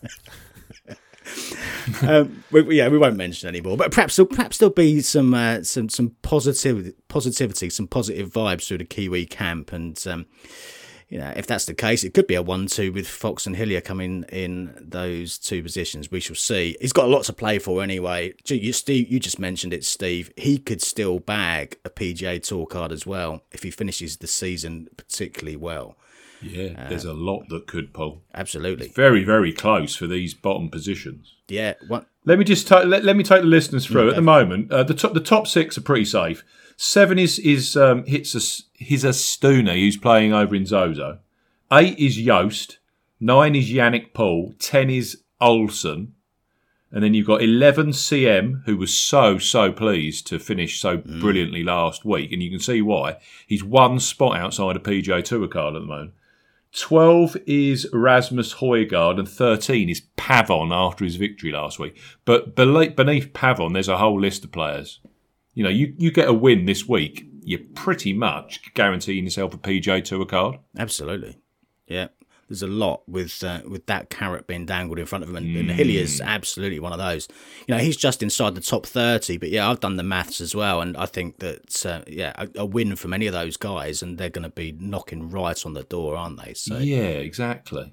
S3: um, we, yeah, we won't mention anymore. But perhaps there'll, perhaps there'll be some uh, some some positive positivity, some positive vibes through the Kiwi camp, and um, you know, if that's the case, it could be a one-two with Fox and Hillier coming in those two positions. We shall see. He's got a lot to play for anyway. You, Steve, you just mentioned it, Steve. He could still bag a P G A Tour card as well if he finishes the season particularly well.
S2: Yeah, there's a lot that could, Paul.
S3: Absolutely.
S2: It's very, very close for these bottom positions.
S3: Yeah. What?
S2: Let me just ta- let, let me take the listeners through. Okay. At the moment, uh, the top the top six are pretty safe. Seven is is um, hits a, his Astuna, who's playing over in Zozo. Eight is Joost. Nine is Yannick Paul. Ten is Olsen. And then you've got eleven C M, who was so, so pleased to finish so mm. brilliantly last week. And you can see why. He's one spot outside a P G A Tour card at the moment. twelve is Rasmus Højgaard and thirteen is Pavon after his victory last week. But beneath Pavon, there's a whole list of players. You know, you, you get a win this week, you're pretty much guaranteeing yourself a P G A Tour card.
S3: Absolutely. Yeah. There's a lot with uh, with that carrot being dangled in front of him. And, mm. and Hillier's absolutely one of those. You know, he's just inside the top thirty. But, yeah, I've done the maths as well. And I think that, uh, yeah, a, a win from any of those guys, and they're going to be knocking right on the door, aren't they? So
S2: yeah, exactly.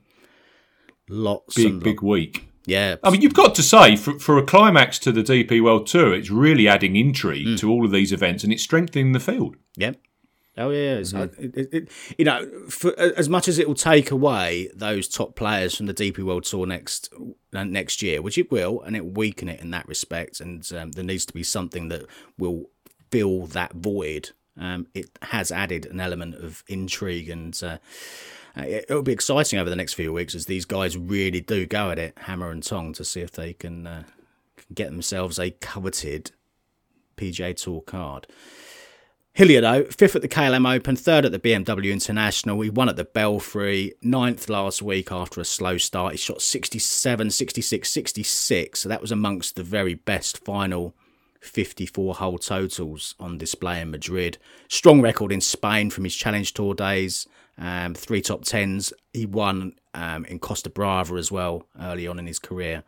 S3: Lots
S2: Big,
S3: and
S2: big week.
S3: Yeah.
S2: I mean, you've got to say, for, for a climax to the D P World Tour, it's really adding intrigue mm. to all of these events, and it's strengthening the field.
S3: Yep. Oh yeah, mm-hmm. it, it, it, you know, for as much as it will take away those top players from the D P World Tour next uh, next year, which it will, and it will weaken it in that respect, and um, there needs to be something that will fill that void. Um, it has added an element of intrigue, and uh, it will be exciting over the next few weeks as these guys really do go at it, hammer and tong, to see if they can, uh, can get themselves a coveted P G A Tour card. Hillier, though, fifth at the K L M Open, third at the B M W International. He won at the Belfry, ninth last week after a slow start. He shot sixty-seven, sixty-six, sixty-six. So that was amongst the very best final fifty-four hole totals on display in Madrid. Strong record in Spain from his Challenge Tour days. Um, three top tens. He won um, in Costa Brava as well early on in his career.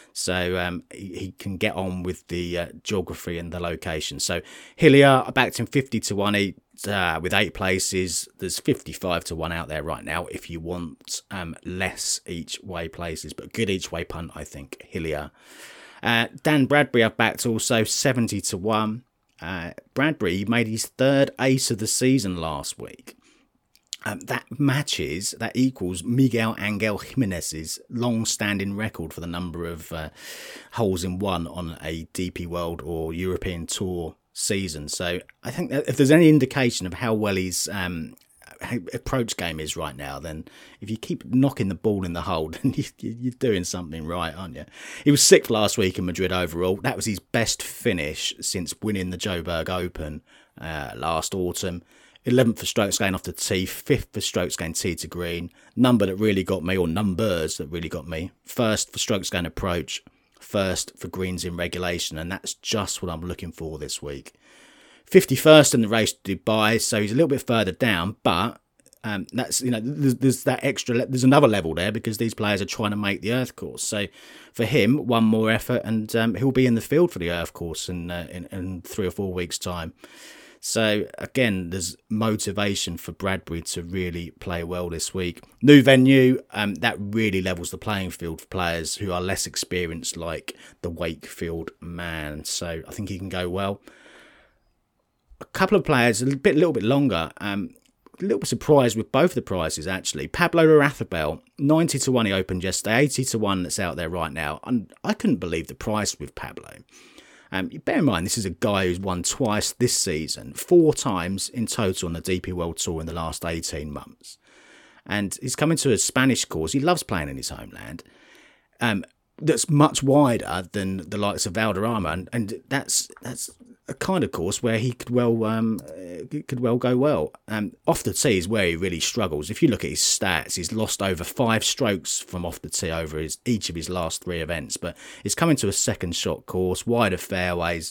S3: So um, he, he can get on with the uh, geography and the location. So Hillier, I backed him fifty to one eight, uh, with eight places. There's fifty-five to one out there right now if you want um, less each way places, but good each way punt, I think. Hillier. Uh, Dan Bradbury, I've backed also seventy to one. Uh, Bradbury made his third ace of the season last week. Um, that matches, that equals Miguel Angel Jimenez's long-standing record for the number of uh, holes in one on a D P World or European Tour season. So I think that if there's any indication of how well his um, approach game is right now, then if you keep knocking the ball in the hole, then you, you're doing something right, aren't you? He was sixth last week in Madrid overall. That was his best finish since winning the Joburg Open uh, last autumn. eleventh for strokes gained off the tee, fifth for strokes gained tee to green. Number that really got me, or numbers that really got me. First for strokes gained approach, first for greens in regulation, and that's just what I'm looking for this week. fifty-first in the race to Dubai, so he's a little bit further down, but um, that's, you know, there's, there's that extra, le- there's another level there because these players are trying to make the Earth course. So for him, one more effort, and um, he'll be in the field for the Earth course in, uh, in in three or four weeks' time. So, again, there's motivation for Bradbury to really play well this week. New venue, um, that really levels the playing field for players who are less experienced, like the Wakefield man. So, I think he can go well. A couple of players, a bit, little bit longer. Um, a little bit surprised with both the prices, actually. Pablo Larrazabal, ninety to one he opened yesterday, eighty to one that's out there right now. And I couldn't believe the price with Pablo. Um, bear in mind, this is a guy who's won twice this season, four times in total on the D P World Tour in the last eighteen months. And he's coming to a Spanish course. He loves playing in his homeland. Um, that's much wider than the likes of Valderrama. And, and that's that's a kind of course where he could well um, could well go well. Um, off the tee is where he really struggles. If you look at his stats, he's lost over five strokes from off the tee over his, each of his last three events. But it's coming to a second shot course, wider fairways.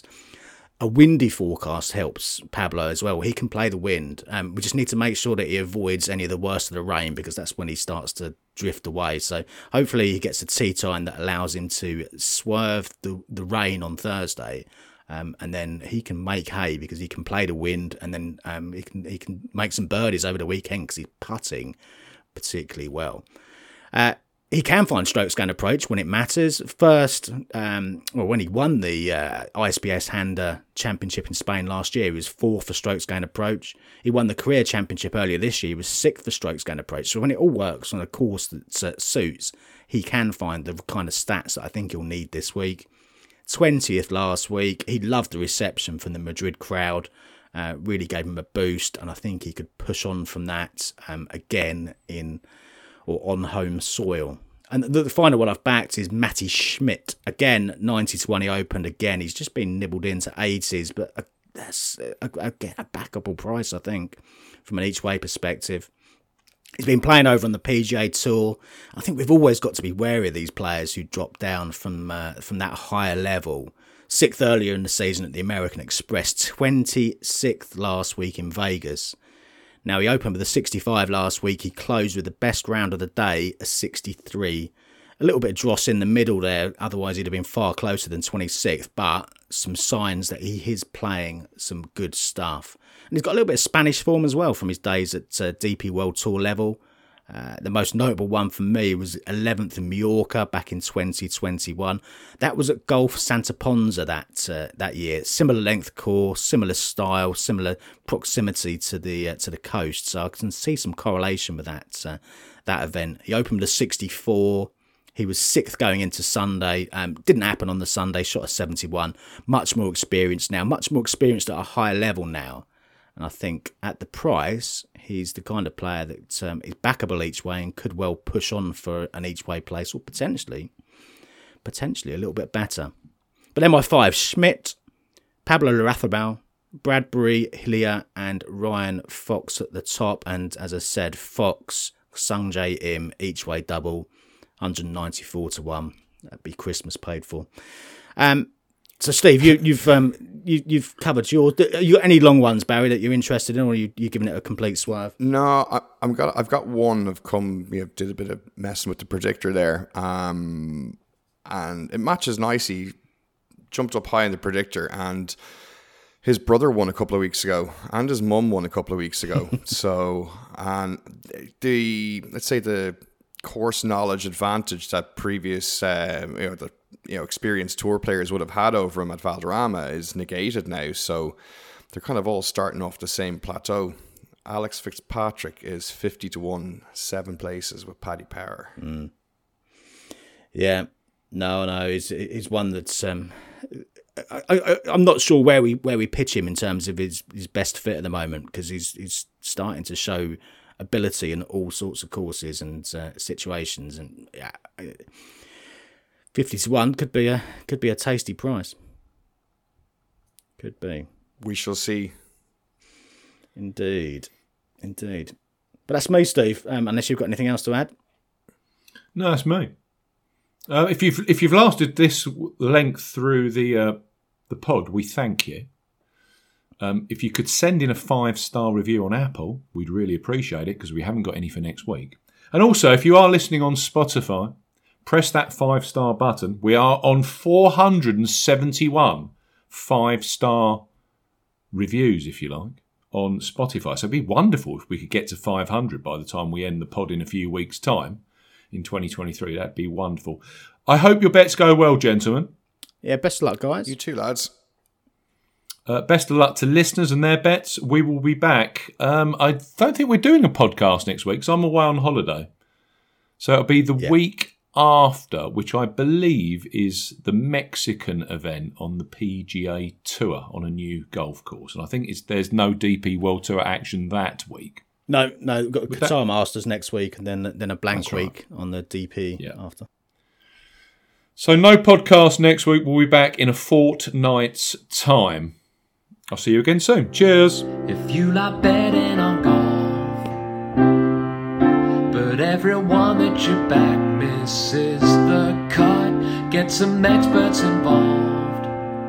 S3: A windy forecast helps Pablo as well. He can play the wind. Um, we just need to make sure that he avoids any of the worst of the rain, because that's when he starts to drift away. So hopefully he gets a tee time that allows him to swerve the, the rain on Thursday. Um, and then he can make hay because he can play the wind, and then um, he can he can make some birdies over the weekend because he's putting particularly well. Uh, he can find strokes gained approach when it matters. First, um, well, when he won the uh, I S B S Hander Championship in Spain last year, he was fourth for strokes gained approach. He won the Career Championship earlier this year. He was sixth for strokes gained approach. So when it all works on a course that uh, suits, he can find the kind of stats that I think he'll need this week. twentieth last week. He loved the reception from the Madrid crowd. Uh, really gave him a boost, and I think he could push on from that um, again in or on home soil. And the, the final one I've backed is Matty Schmidt. Again, ninety to one he opened. Again, he's just been nibbled into eighties, but a, that's a, a, again a backable price, I think, from an each way perspective. He's been playing over on the P G A Tour. I think we've always got to be wary of these players who drop down from uh, from that higher level. Sixth earlier in the season at the American Express, twenty-sixth last week in Vegas. Now, he opened with a sixty-five last week. He closed with the best round of the day, a sixty-three. A little bit of dross in the middle there. Otherwise, he'd have been far closer than twenty-sixth. But some signs that he is playing some good stuff. And he's got a little bit of Spanish form as well from his days at uh, D P World Tour level. Uh, the most notable one for me was eleventh in Mallorca back in twenty twenty-one. That was at Golf Santa Ponza that uh, that year. Similar length course, similar style, similar proximity to the uh, to the coast. So I can see some correlation with that uh, that event. He opened with a sixty-four. He was sixth going into Sunday. Um, didn't happen on the Sunday. Shot a seventy-one. Much more experienced now. Much more experienced at a higher level now. And I think at the price, he's the kind of player that um, is backable each way and could well push on for an each way place, or potentially, potentially a little bit better. But then my five: Schmidt, Pablo Larrazabal, Bradbury, Hillier, and Ryan Fox at the top. And as I said, Fox, Sungjae Im, each way double, one ninety-four to one. That'd be Christmas paid for. Um, So, Steve, you, you've um, you, you've covered your. You got any long ones, Barry, that you're interested in, or are you you giving it a complete swerve?
S4: No, I, I'm got. I've got one. I've come. You know, did a bit of messing with the predictor there, um, and it matches nicely. Jumped up high in the predictor, and his brother won a couple of weeks ago, and his mum won a couple of weeks ago. So, and the let's say the course knowledge advantage that previous, uh, you know, the you know experienced tour players would have had over him at Valderrama is negated now. So they're kind of all starting off the same plateau. Alex Fitzpatrick is fifty to one, seven places with Paddy Power.
S3: Mm. Yeah, no, no, he's he's one that's. Um, I, I, I'm not sure where we where we pitch him in terms of his, his best fit at the moment, because he's he's starting to show ability in all sorts of courses and uh, situations, and yeah, fifty to one could be a could be a tasty price. Could be.
S4: We shall see.
S3: Indeed, indeed. But that's me, Steve. Um, unless you've got anything else to add.
S2: No, that's me. Uh, if you've if you've lasted this length through the uh, the pod, we thank you. Um, if you could send in a five-star review on Apple, we'd really appreciate it, because we haven't got any for next week. And also, if you are listening on Spotify, press that five-star button. We are on four hundred seventy-one five-star reviews, if you like, on Spotify. So it'd be wonderful if we could get to five hundred by the time we end the pod in a few weeks' time in twenty twenty-three. That'd be wonderful. I hope your bets go well, gentlemen.
S3: Yeah, best of luck, guys.
S4: You too, lads.
S2: Uh, best of luck to listeners and their bets. We will be back. Um, I don't think we're doing a podcast next week because I'm away on holiday. So it'll be the
S3: yeah.
S2: week after, which I believe is the Mexican event on the P G A Tour on a new golf course. And I think it's, there's no D P World Tour action that week.
S3: No, no, we've got
S2: With
S3: Qatar
S2: that-
S3: Masters next week and then then a blank
S2: That's right.
S3: week on the D P
S2: Yeah.
S3: after.
S2: So no podcast next week. We'll be back in a fortnight's time. I'll see you again soon. Cheers.
S1: If you like betting on golf, but everyone that you back misses the cut, get some experts involved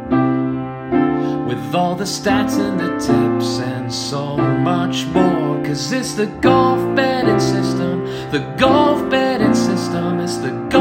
S1: with all the stats and the tips and so much more. Cause it's the golf betting system, the golf betting system, it's the